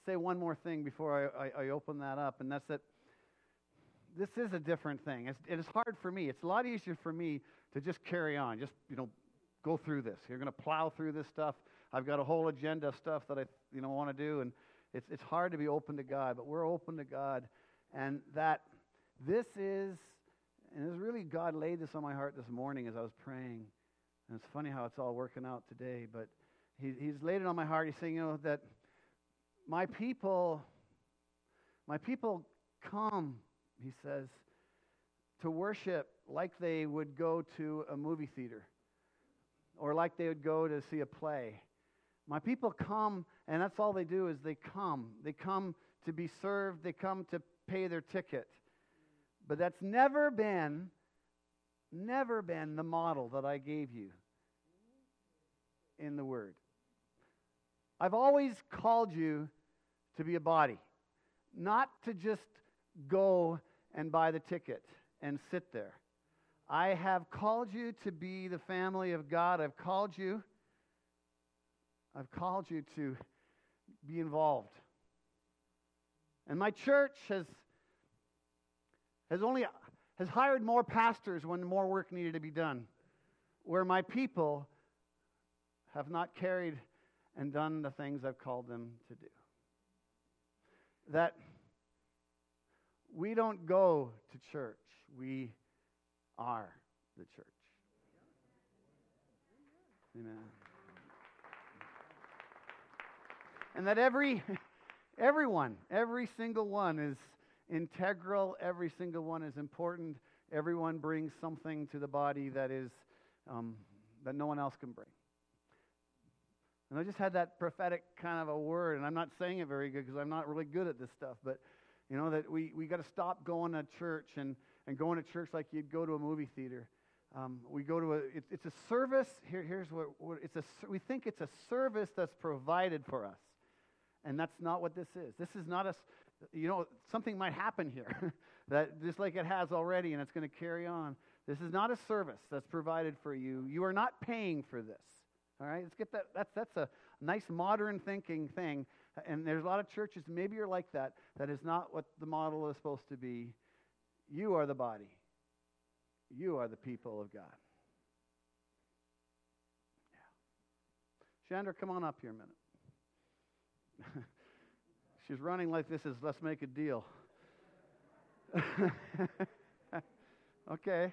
say one more thing before I, I, I open that up, and that's that this is a different thing. It's, it is hard for me. It's a lot easier for me to just carry on, just, you know, go through this. You're going to plow through this stuff. I've got a whole agenda of stuff that I, you know, want to do, and it's it's hard to be open to God, but we're open to God, and that this is, and it's really God laid this on my heart this morning as I was praying, and it's funny how it's all working out today, but he, He's laid it on my heart. He's saying, you know, that my people, my people come, he says, to worship like they would go to a movie theater or like they would go to see a play. My people come, and that's all they do is they come. They come to be served. They come to pay their ticket. But that's never been, never been the model that I gave you in the Word. I've always called you to be a body, not to just go and buy the ticket and sit there. I have called you to be the family of God. I've called you, I've called you to be involved. And my church has has only has hired more pastors when more work needed to be done, where my people have not carried and done the things I've called them to do. That we don't go to church, we are the church. Amen. And that every everyone, every single one is integral, every single one is important, everyone brings something to the body that is um, that no one else can bring. And I just had that prophetic kind of a word, and I'm not saying it very good because I'm not really good at this stuff, but you know, that we, we got to stop going to church and, and going to church like you'd go to a movie theater. Um, we go to a, it, it's a service, here, here's what, what it's a, we think it's a service that's provided for us. And that's not what this is. This is not a, you know, something might happen here, that just like it has already, and it's going to carry on. This is not a service that's provided for you. You are not paying for this. All right, let's get that. That's that's a nice modern thinking thing, and there's a lot of churches. Maybe you're like that. That is not what the model is supposed to be. You are the body. You are the people of God. Yeah. Chandra, come on up here a minute. She's running like this is. Let's make a deal. Okay.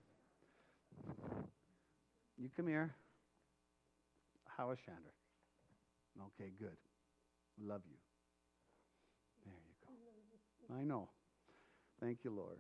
You come here. How is Chandra? Okay, good. Love you. There you go. I know. Thank you, Lord.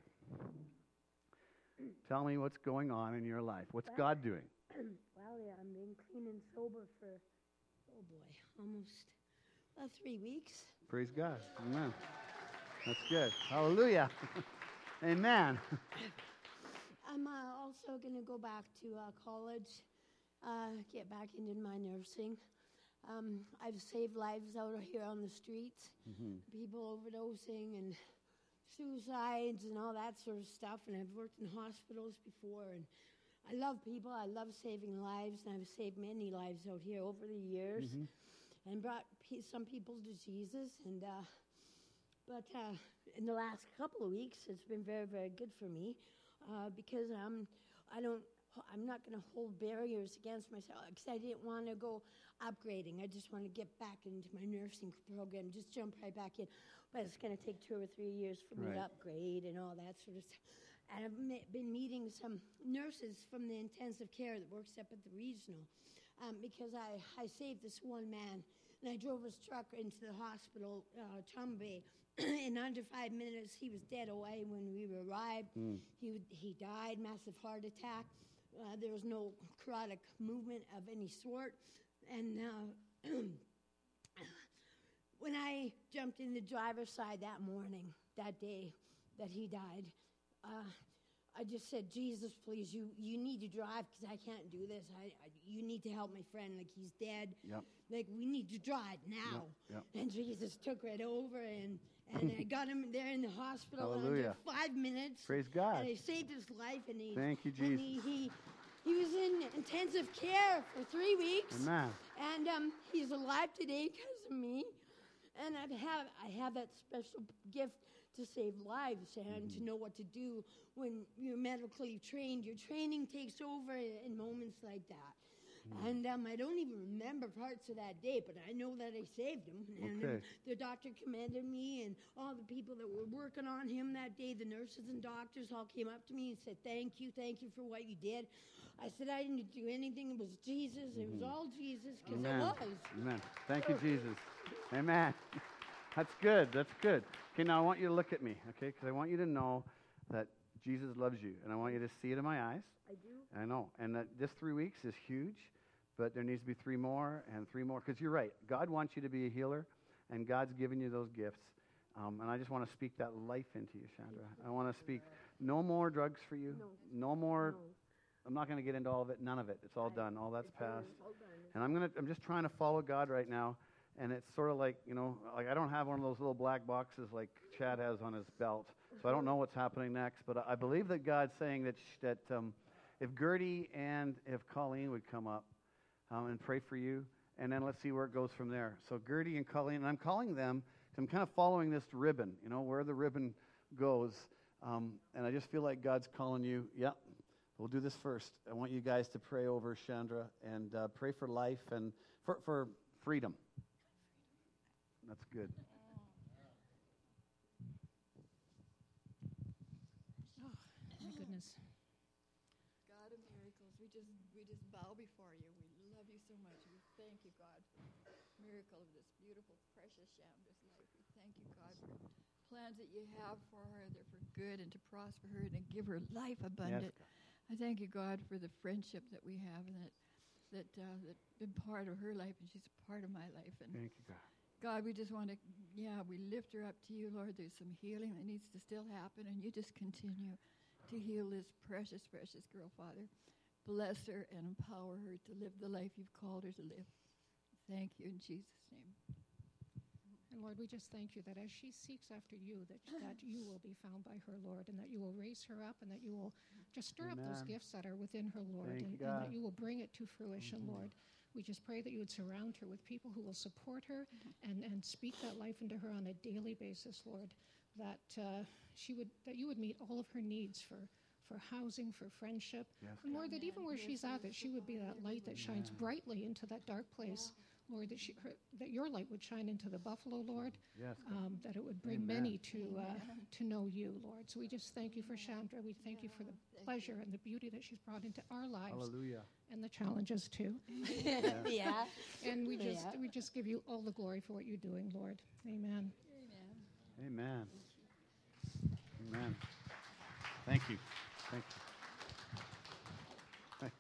Tell me what's going on in your life. What's Well, God doing? Well, yeah, I've been clean and sober for, oh boy, almost about three weeks. Praise God. Amen. That's good. Hallelujah. Amen. I'm uh, also going to go back to uh, college, uh, get back into my nursing. Um, I've saved lives out here on the streets, Mm-hmm. people overdosing and suicides and all that sort of stuff. And I've worked in hospitals before. And I love people. I love saving lives. And I've saved many lives out here over the years Mhm. and brought pe- some people to Jesus. And uh, But uh, in the last couple of weeks, it's been very, very good for me uh, because um, I don't, I'm not going to hold barriers against myself because I didn't want to go upgrading. I just want to get back into my nursing program, just jump right back in. But it's going to take two or three years for me Right. to upgrade and all that sort of stuff. And I've me- been meeting some nurses from the intensive care that works up at the regional um, because I, I saved this one man and I drove his truck into the hospital, uh, Chum Bay. In under five minutes, he was dead away when we arrived. Mm. He would- he died, massive heart attack. Uh, there was no cardiac movement of any sort. And uh, when I jumped in the driver's side that morning, that day that he died, uh, I just said, Jesus, please, you, you need to drive because I can't do this. I, I you need to help my friend. Like, he's dead. Yep. Like, we need to drive now. Yep. And Jesus took right over, and, and I got him there in the hospital in Hallelujah. under five minutes. Praise God. And I saved his life, and he, Thank you, and Jesus. he, he, he was in intensive care for three weeks. Amen. And um, he's alive today because of me. And I have I have that special gift to save lives and Mm-hmm. to know what to do when you're medically trained. Your training takes over in, in moments like that. Mm-hmm. And um, I don't even remember parts of that day, but I know that I saved him. And Okay. um, the doctor commended me, and all the people that were working on him that day, the nurses and doctors, all came up to me and said, "Thank you, thank you for what you did." I said, "I didn't do anything. It was Jesus. It was all Jesus, because it Amen. was." Amen. Thank you, Jesus. Amen. That's good. That's good. Okay, now I want you to look at me, okay? Because I want you to know that Jesus loves you, and I want you to see it in my eyes. I do. I know. And that this three weeks is huge, but there needs to be three more and three more. Because you're right. God wants you to be a healer, and God's given you those gifts. Um, and I just want to speak that life into you, Chandra. I want to speak no more drugs for you. No. No more. No. I'm not going to get into all of it. None of it. It's all done. All that's It's all- past. all done. And I'm gonna. I'm just trying to follow God right now, and it's sort of like you know, like I don't have one of those little black boxes like Chad has on his belt, so I don't know what's happening next. But I I believe that God's saying that sh- that um, if Gertie and if Colleen would come up um, and pray for you, and then let's see where it goes from there. So Gertie and Colleen, and I'm calling them. I'm kind of following this ribbon, you know, where the ribbon goes, um, and I just feel like God's calling you. Yep. We'll do this first. I want you guys to pray over Chandra and uh, pray for life and for, for freedom. That's good. Oh, my goodness. God of miracles, we just we just bow before you. We love you so much. We thank you, God, for the miracle of this beautiful, precious Chandra's life. We thank you, God, for plans that you have for her. They're for good and to prosper her and to give her life abundant. Yes, God. I thank you, God, for the friendship that we have and that that uh, that been part of her life, and she's a part of my life. And Thank you, God. God, we just want to, yeah, we lift her up to you, Lord. There's some healing that needs to still happen, and you just continue to heal this precious, precious girl, Father. Bless her and empower her to live the life you've called her to live. Thank you in Jesus' name. And Lord, we just thank you that as she seeks after you, that, that you will be found by her, Lord, and that you will raise her up, and that you will just stir up those Amen. gifts that are within her, Lord, Thank and, you, and God. that you will bring it to fruition, Lord. We just pray that you would surround her with people who will support her and, and speak that life into her on a daily basis, Lord, that uh, she would that you would meet all of her needs for, for housing, for friendship, Yes, and Lord, that even where she's at, that she would be that light that shines brightly into that dark place. Lord, that, she, her, that your light would shine into the buffalo, Lord, Yes, God. um, that it would bring Amen. many to uh, to know you, Lord. So we just thank you for Chandra. We thank you for the pleasure and the beauty that she's brought into our lives Hallelujah. and the challenges too. Yeah. And we just Yeah. we just give you all the glory for what you're doing, Lord. Amen. Amen. Amen. Amen. Thank you. Thank you. Hey.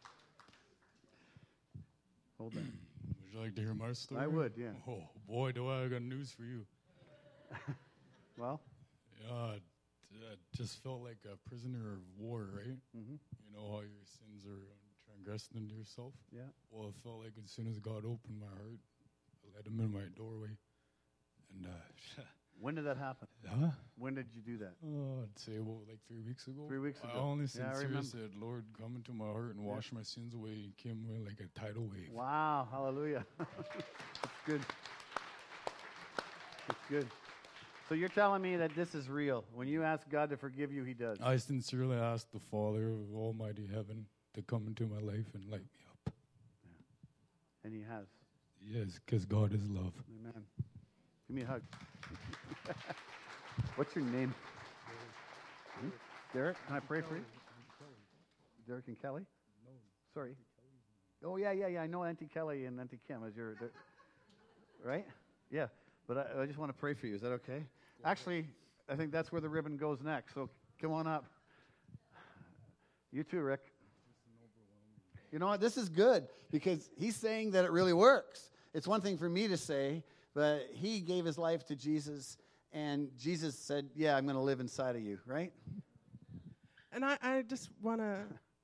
Hold on. Would you like to hear my story? I would, yeah. Oh, boy, do I got news for you. Well, Yeah, t- I just felt like a prisoner of war, right? mm-hmm. You know how your sins are transgressed into yourself? Yeah. Well, it felt like as soon as God opened my heart, I let him in my doorway. And, uh, When did that happen? huh? When did you do that? Oh, I'd say about like three weeks ago. Three weeks I ago. only Yeah, I sincerely remember. said, Lord, come into my heart and Yeah. wash my sins away. He came away like a tidal wave. Wow. Hallelujah. That's good. That's good. So you're telling me that this is real. When you ask God to forgive you, he does. I sincerely ask the Father of Almighty Heaven to come into my life and light me up. And he has. Yes, because God is love. Amen. Give me a hug. What's your name? Hmm? Derek, can I pray for you? Derek and Kelly? No. Sorry. Oh, yeah, yeah, yeah. I know Auntie Kelly and Auntie Kim as your, right? Yeah. But I, I just want to pray for you. Is that okay? Actually, I think that's where the ribbon goes next. So come on up. You too, Rick. You know what? This is good because he's saying that it really works. It's one thing for me to say, but he gave his life to Jesus, and Jesus said, yeah, I'm going to live inside of you, right? And I, I just want to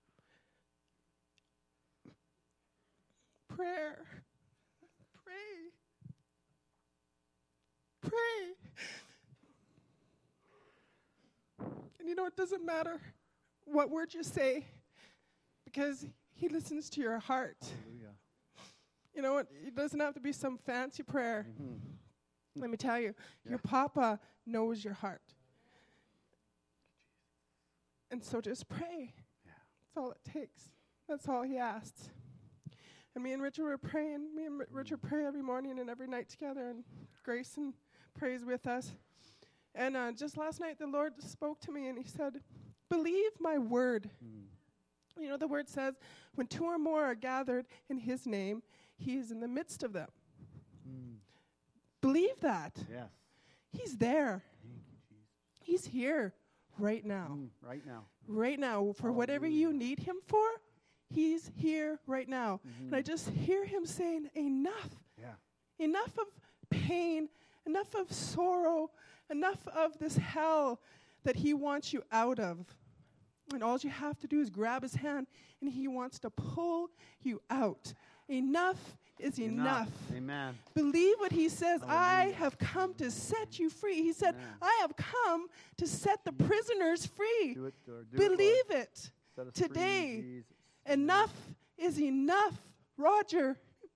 prayer, pray, pray. And you know, it doesn't matter what word you say because he listens to your heart. Hallelujah. You know, it, it doesn't have to be some fancy prayer. Mm-hmm. Let me tell you, Yeah. your papa knows your heart. And so just pray. Yeah. That's all it takes. That's all he asks. And me and Richard were praying. Me and R- Richard pray every morning and every night together, and Grayson prays with us. And uh, just last night, the Lord spoke to me, and he said, believe my word. Mm. You know, the word says, when two or more are gathered in his name, he is in the midst of them. Mm. Believe that. Yes. He's there. Thank you, Jesus. He's here right now. Mm, right now. Right now. For whatever you need him for, he's here right now. Mm-hmm. And I just hear him saying, enough. Yeah. Enough of pain, enough of sorrow, enough of this hell that he wants you out of. And all you have to do is grab his hand, and he wants to pull you out. Enough is enough. Amen. Believe what he says. I Hallelujah. have come to set you free. He said, Amen. I have come to set the prisoners free. Do it, Lord. Do Believe it, Lord. it. Set us free, Today. Jesus. Enough is enough, Roger.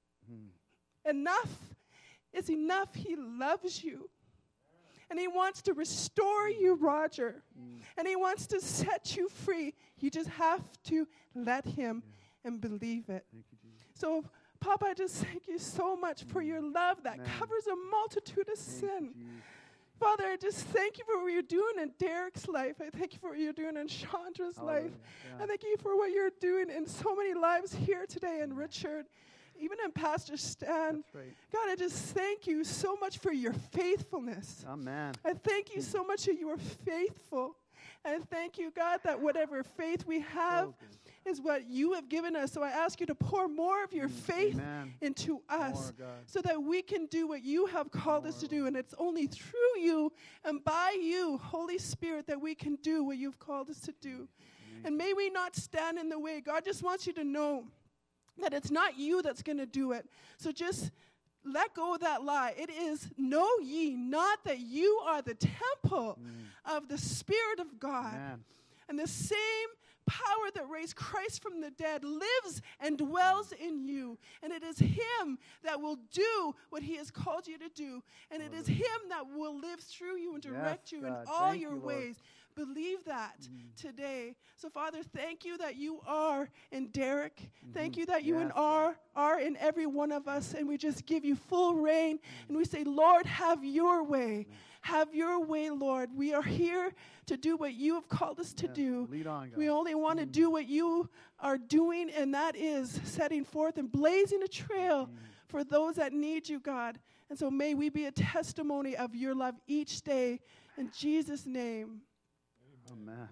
Hmm. Enough is enough. He loves you. And he wants to restore you, Roger. Mm. And he wants to set you free. You just have to let him and believe it. Thank you, Jesus. So, Papa, I just thank you so much for your love that Amen. covers a multitude of Thank you, sin. Jesus. Father, I just thank you for what you're doing in Derek's life. I thank you for what you're doing in Chandra's Hallelujah. life. Yeah. I thank you for what you're doing in so many lives here today, and Richard, even in Pastor Stan. That's right. God, I just thank you so much for your faithfulness. Amen. I thank you so much that you are faithful. I thank you, God, that whatever faith we have So good. is what you have given us. So I ask you to pour more of your faith Amen. into us More, God. so that we can do what you have called us to do. And it's only through you and by you, Holy Spirit, that we can do what you've called us to do. And may we not stand in the way. God just wants you to know that it's not you that's going to do it. So just let go of that lie. It is, know ye not that you are the temple Mm. of the Spirit of God. Amen. And the same power that raised Christ from the dead lives and dwells in you. And it is him that will do what he has called you to do. And it is him that will live through you and direct Yes, you in God. all Thank your you, Lord. ways. Believe that today. So, Father, thank you that you are in Derek. Thank you that you and Yes, are, are in every one of us. And we just give you full reign. And we say, Lord, have your way. Have your way, Lord. We are here to do what you have called us to Yes. do. Lead on, God. We only want to do what you are doing, and that is setting forth and blazing a trail for those that need you, God. And so may we be a testimony of your love each day. In Jesus' name. Amen.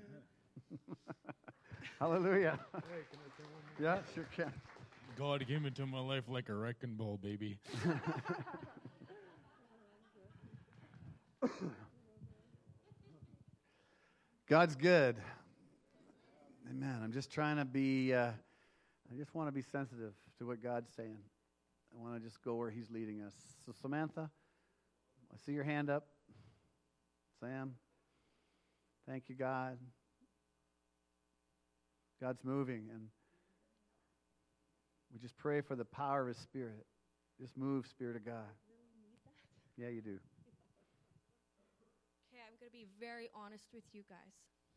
Hallelujah. Yeah, sure can. God came into my life like a wrecking ball, baby. God's good. Amen. I'm just trying to be, uh, I just want to be sensitive to what God's saying. I want to just go where he's leading us. So, Samantha, I see your hand up. Sam, thank you, God. God's moving, and we just pray for the power of his Spirit. Just move, Spirit of God. Yeah, you do. Okay, I'm going to be very honest with you guys.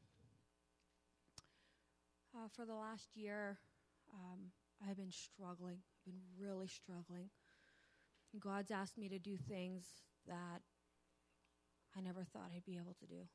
Uh, for the last year, um, I've been struggling. I've been really struggling. And God's asked me to do things that I never thought I'd be able to do.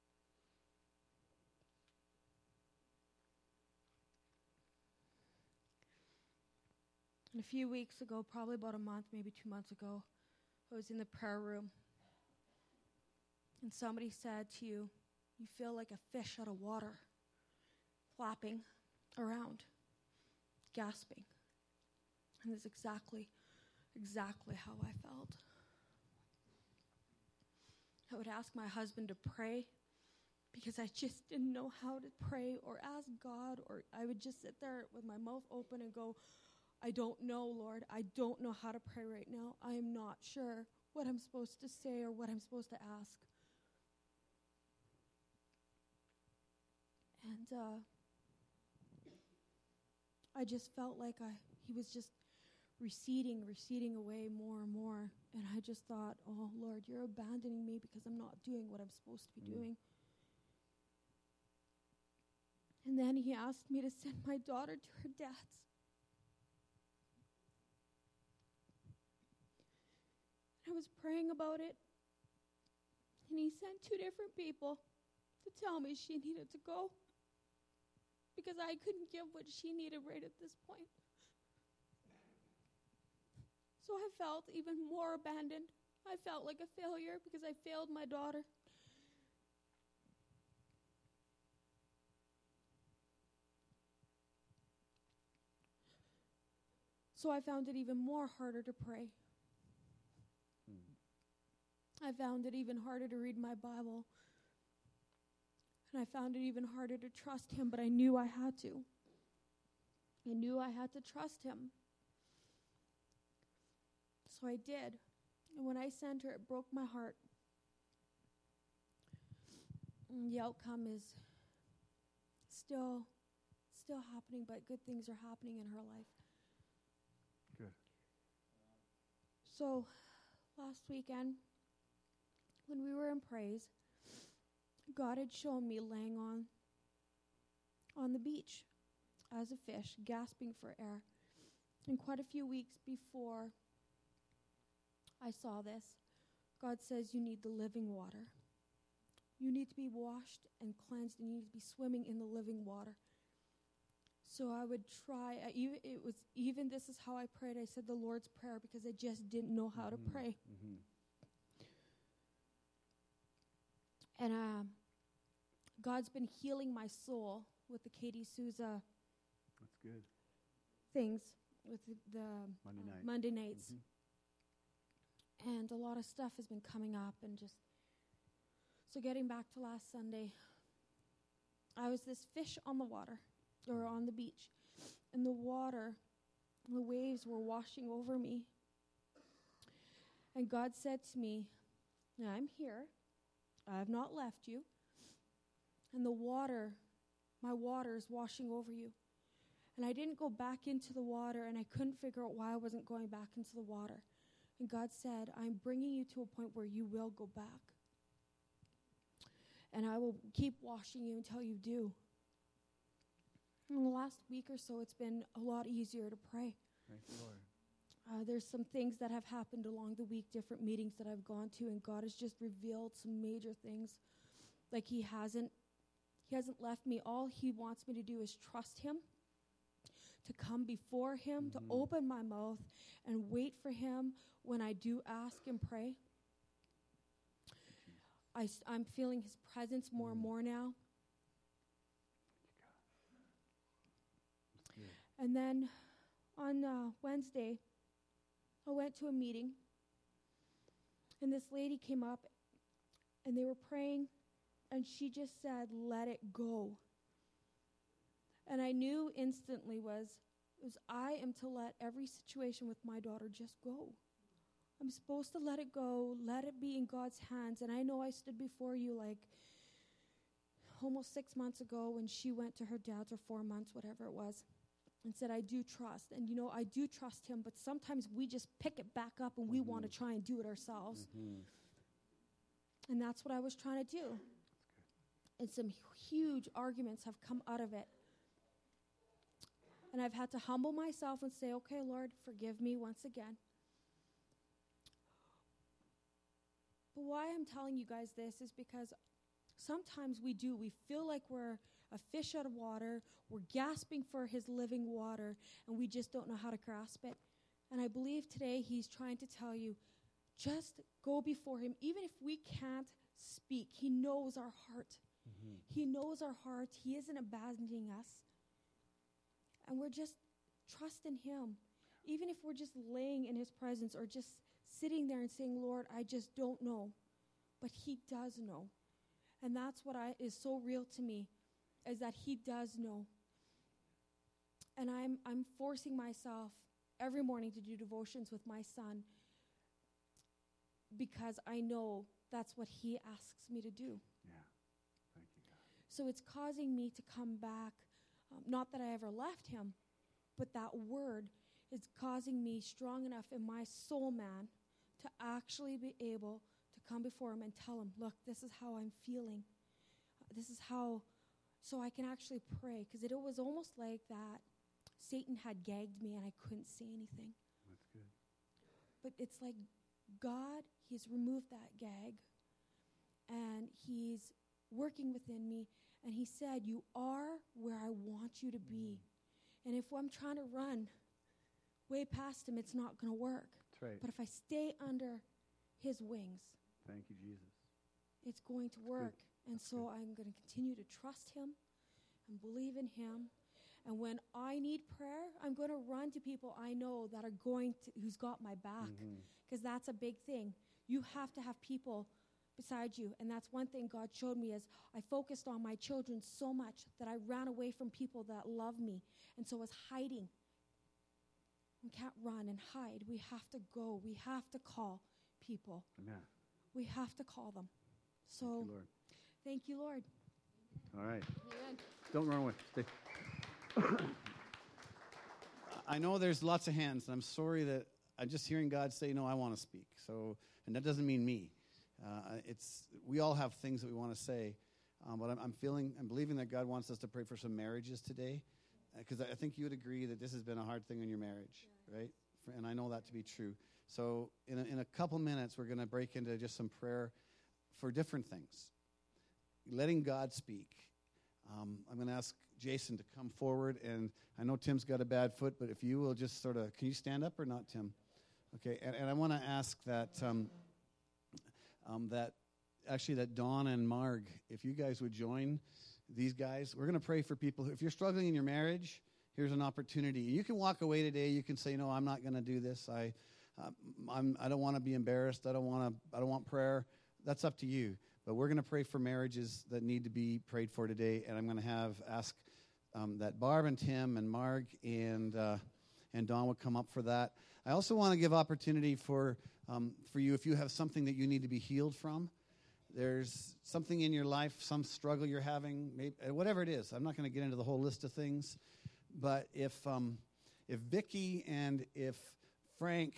And a few weeks ago, probably about a month, maybe two months ago, I was in the prayer room. And somebody said to you, you feel like a fish out of water, flapping around, gasping. And that's exactly, exactly how I felt. I would ask my husband to pray because I just didn't know how to pray or ask God, or I would just sit there with my mouth open and go, I don't know, Lord. I don't know how to pray right now. I am not sure what I'm supposed to say or what I'm supposed to ask. And uh, I just felt like I, he was just receding, receding away more and more. And I just thought, oh, Lord, you're abandoning me because I'm not doing what I'm supposed to be mm. doing. And then he asked me to send my daughter to her dad's. I was praying about it, and he sent two different people to tell me she needed to go because I couldn't give what she needed right at this point. So I felt even more abandoned. I felt like a failure because I failed my daughter. So I found it even more harder to pray. I found it even harder to read my Bible. And I found it even harder to trust him, but I knew I had to. I knew I had to trust him. So I did. And when I sent her, it broke my heart. And the outcome is still, still happening, but good things are happening in her life. Good. So last weekend, when we were in praise, God had shown me laying on on the beach as a fish, gasping for air. And quite a few weeks before I saw this, God says you need the living water. You need to be washed and cleansed, and you need to be swimming in the living water. So I would try, uh, even, it was even this is how I prayed. I said the Lord's Prayer because I just didn't know how mm-hmm. to pray. Mm-hmm. And um, God's been healing my soul with the Katie Souza That's good. things, with the, the Monday, uh, night. Monday nights. Mm-hmm. And a lot of stuff has been coming up. And just, so getting back to last Sunday, I was this fish on the water, or on the beach. And the water, the waves were washing over me. And God said to me, I'm here. I have not left you. And the water, my water is washing over you. And I didn't go back into the water, and I couldn't figure out why I wasn't going back into the water. And God said, I'm bringing you to a point where you will go back. And I will keep washing you until you do. In the last week or so, it's been a lot easier to pray. Thank you, Lord. Uh, there's some things that have happened along the week, different meetings that I've gone to, and God has just revealed some major things. Like he hasn't, he hasn't left me. All he wants me to do is trust him, to come before him, mm-hmm. to open my mouth and wait for him when I do ask and pray. I st- I'm feeling his presence more mm-hmm. and more now. And then on uh, Wednesday, I went to a meeting, and this lady came up, and they were praying, and she just said, let it go. And I knew instantly was, was I am to let every situation with my daughter just go. I'm supposed to let it go, let it be in God's hands. And I know I stood before you like almost six months ago when she went to her dad's, or four months, whatever it was, and said, I do trust. And, you know, I do trust him, but sometimes we just pick it back up and mm-hmm. we want to try and do it ourselves. Mm-hmm. And that's what I was trying to do. And some huge arguments have come out of it. And I've had to humble myself and say, okay, Lord, forgive me once again. But why I'm telling you guys this is because sometimes we do. We feel like we're a fish out of water. We're gasping for his living water, and we just don't know how to grasp it. And I believe today he's trying to tell you, just go before him. Even if we can't speak, he knows our heart. Mm-hmm. He knows our heart. He isn't abandoning us. And we're just trusting him. Even if we're just laying in his presence or just sitting there and saying, Lord, I just don't know. But he does know. And that's what I, is so real to me, is that he does know. And I'm I'm forcing myself every morning to do devotions with my son because I know that's what he asks me to do. Yeah. Thank you, God. So it's causing me to come back, um, not that I ever left him, but that word is causing me strong enough in my soul, man, to actually be able to come before him and tell him, look, this is how I'm feeling. This is how, so I can actually pray. Because it was almost like that Satan had gagged me and I couldn't say anything. That's good. But it's like God, he's removed that gag. And he's working within me. And he said, you are where I want you to be. And if I'm trying to run way past him, it's not going to work. That's right. But if I stay under his wings, thank you, Jesus, it's going to work. Good. And so good. I'm going to continue to trust him and believe in him. And when I need prayer, I'm going to run to people I know that are going to, who's got my back. Because mm-hmm. that's a big thing. You have to have people beside you. And that's one thing God showed me is I focused on my children so much that I ran away from people that love me. And so I was hiding. We can't run and hide. We have to go. We have to call people. Amen. We have to call them. So thank you, Lord. Thank you, Lord. All right. Amen. Don't run away. Stay. I know there's lots of hands, and I'm sorry that I'm just hearing God say, no, I want to speak. So, and that doesn't mean me. Uh, it's we all have things that we want to say, um, but I'm, I'm feeling, I'm believing that God wants us to pray for some marriages today, because uh, I think you would agree that this has been a hard thing in your marriage, yeah. right? For, and I know that to be true. So, in a, in a couple minutes, we're going to break into just some prayer for different things, letting God speak. Um, I'm going to ask Jason to come forward, and I know Tim's got a bad foot, but if you will just sort of, can you stand up or not, Tim? Okay, and, and I want to ask that. Um, Um, that actually that Dawn and Marg, if you guys would join these guys, we're going to pray for people who, if you're struggling in your marriage, here's an opportunity. You can walk away today. You can say, no, I'm not going to do this. I, uh, I'm, I don't want to be embarrassed. I don't want to. I don't want prayer. That's up to you. But we're going to pray for marriages that need to be prayed for today, and I'm going to have ask um, that Barb and Tim and Marg and uh, and Dawn would come up for that. I also want to give opportunity for. Um, for you, if you have something that you need to be healed from, there's something in your life, some struggle you're having, maybe, whatever it is. I'm not going to get into the whole list of things, but if um, if Vicky and if Frank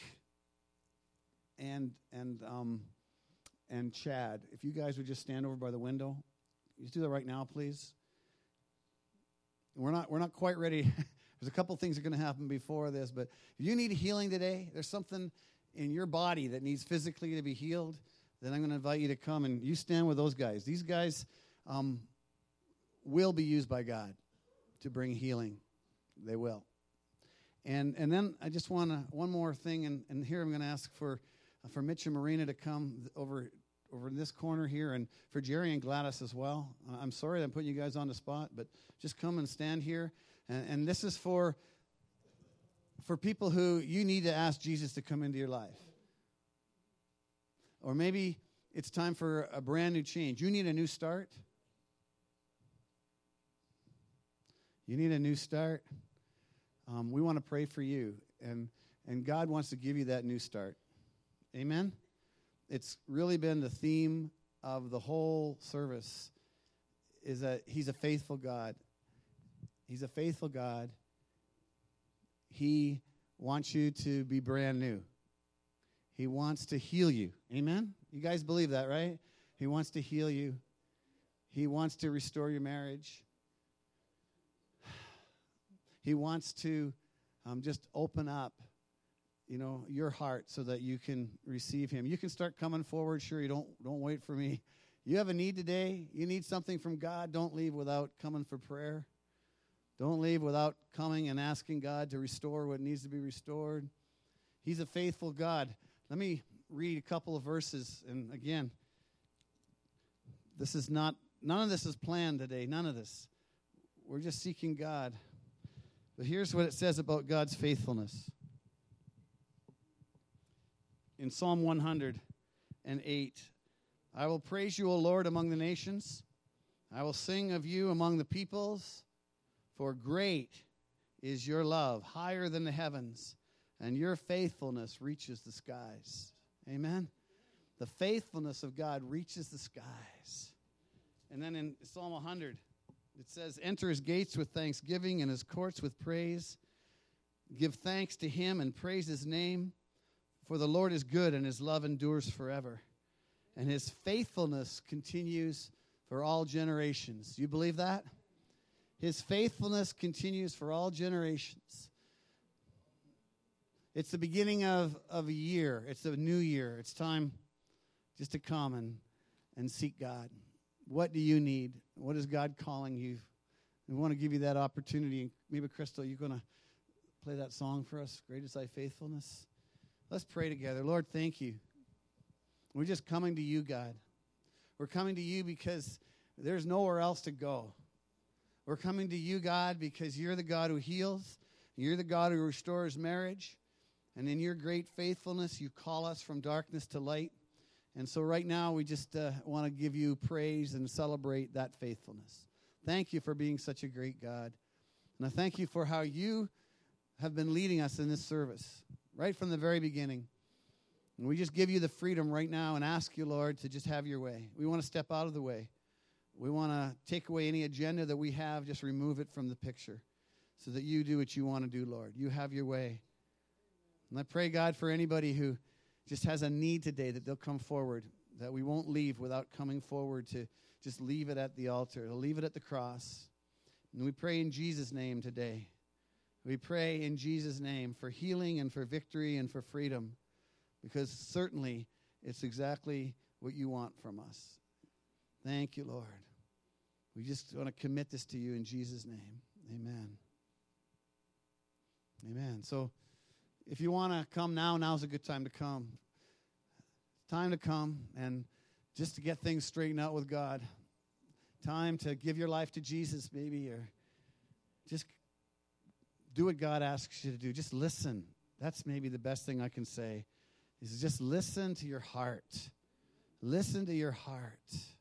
and and um, and Chad, if you guys would just stand over by the window, you do that right now, please. We're not we're not quite ready. There's a couple things that are going to happen before this, but if you need healing today, there's something in your body that needs physically to be healed, then I'm going to invite you to come and you stand with those guys. These guys um, will be used by God to bring healing. They will. And and then I just want to, one more thing, and, and here I'm going to ask for uh, for Mitch and Marina to come over over in this corner here, and for Jerry and Gladys as well. Uh, I'm sorry that I'm putting you guys on the spot, but just come and stand here. And, and this is for... for people who you need to ask Jesus to come into your life. Or maybe it's time for a brand new change. You need a new start. You need a new start. Um, we want to pray for you. And, and God wants to give you that new start. Amen? It's really been the theme of the whole service, is that he's a faithful God. He's a faithful God. He wants you to be brand new. He wants to heal you. Amen? You guys believe that, right? He wants to heal you. He wants to restore your marriage. He wants to um, just open up, you know, your heart so that you can receive him. You can start coming forward. Sure, you don't don't wait for me. You have a need today. You need something from God. Don't leave without coming for prayer. Don't leave without coming and asking God to restore what needs to be restored. He's a faithful God. Let me read a couple of verses. And again, this is not, none of this is planned today. None of this. We're just seeking God. But here's what it says about God's faithfulness. In Psalm one hundred eight, I will praise you, O Lord, among the nations. I will sing of you among the peoples. For great is your love, higher than the heavens, and your faithfulness reaches the skies. Amen? The faithfulness of God reaches the skies. And then in Psalm one hundred, it says, enter his gates with thanksgiving and his courts with praise. give thanks to him and praise his name. For the Lord is good, and his love endures forever. And his faithfulness continues for all generations. You believe that? His faithfulness continues for all generations. It's the beginning of, of a year. It's a new year. It's time just to come and, and seek God. What do you need? What is God calling you? We want to give you that opportunity. Maybe, Crystal, you're going to play that song for us, Great is Thy Faithfulness. Let's pray together. Lord, thank you. We're just coming to you, God. We're coming to you because there's nowhere else to go. We're coming to you, God, because you're the God who heals. You're the God who restores marriage. And in your great faithfulness, you call us from darkness to light. And so right now, we just uh, want to give you praise and celebrate that faithfulness. Thank you for being such a great God. And I thank you for how you have been leading us in this service right from the very beginning. And we just give you the freedom right now and ask you, Lord, to just have your way. We want to step out of the way. We want to take away any agenda that we have, just remove it from the picture so that you do what you want to do, Lord. You have your way. And I pray, God, for anybody who just has a need today that they'll come forward, that we won't leave without coming forward to just leave it at the altar, to leave it at the cross. And we pray in Jesus' name today. We pray in Jesus' name for healing and for victory and for freedom, because certainly it's exactly what you want from us. Thank you, Lord. We just want to commit this to you in Jesus' name. Amen. Amen. So if you want to come now, now's a good time to come. Time to come and just to get things straightened out with God. Time to give your life to Jesus, maybe, or just do what God asks you to do. Just listen. That's maybe the best thing I can say, is just listen to your heart. Listen to your heart.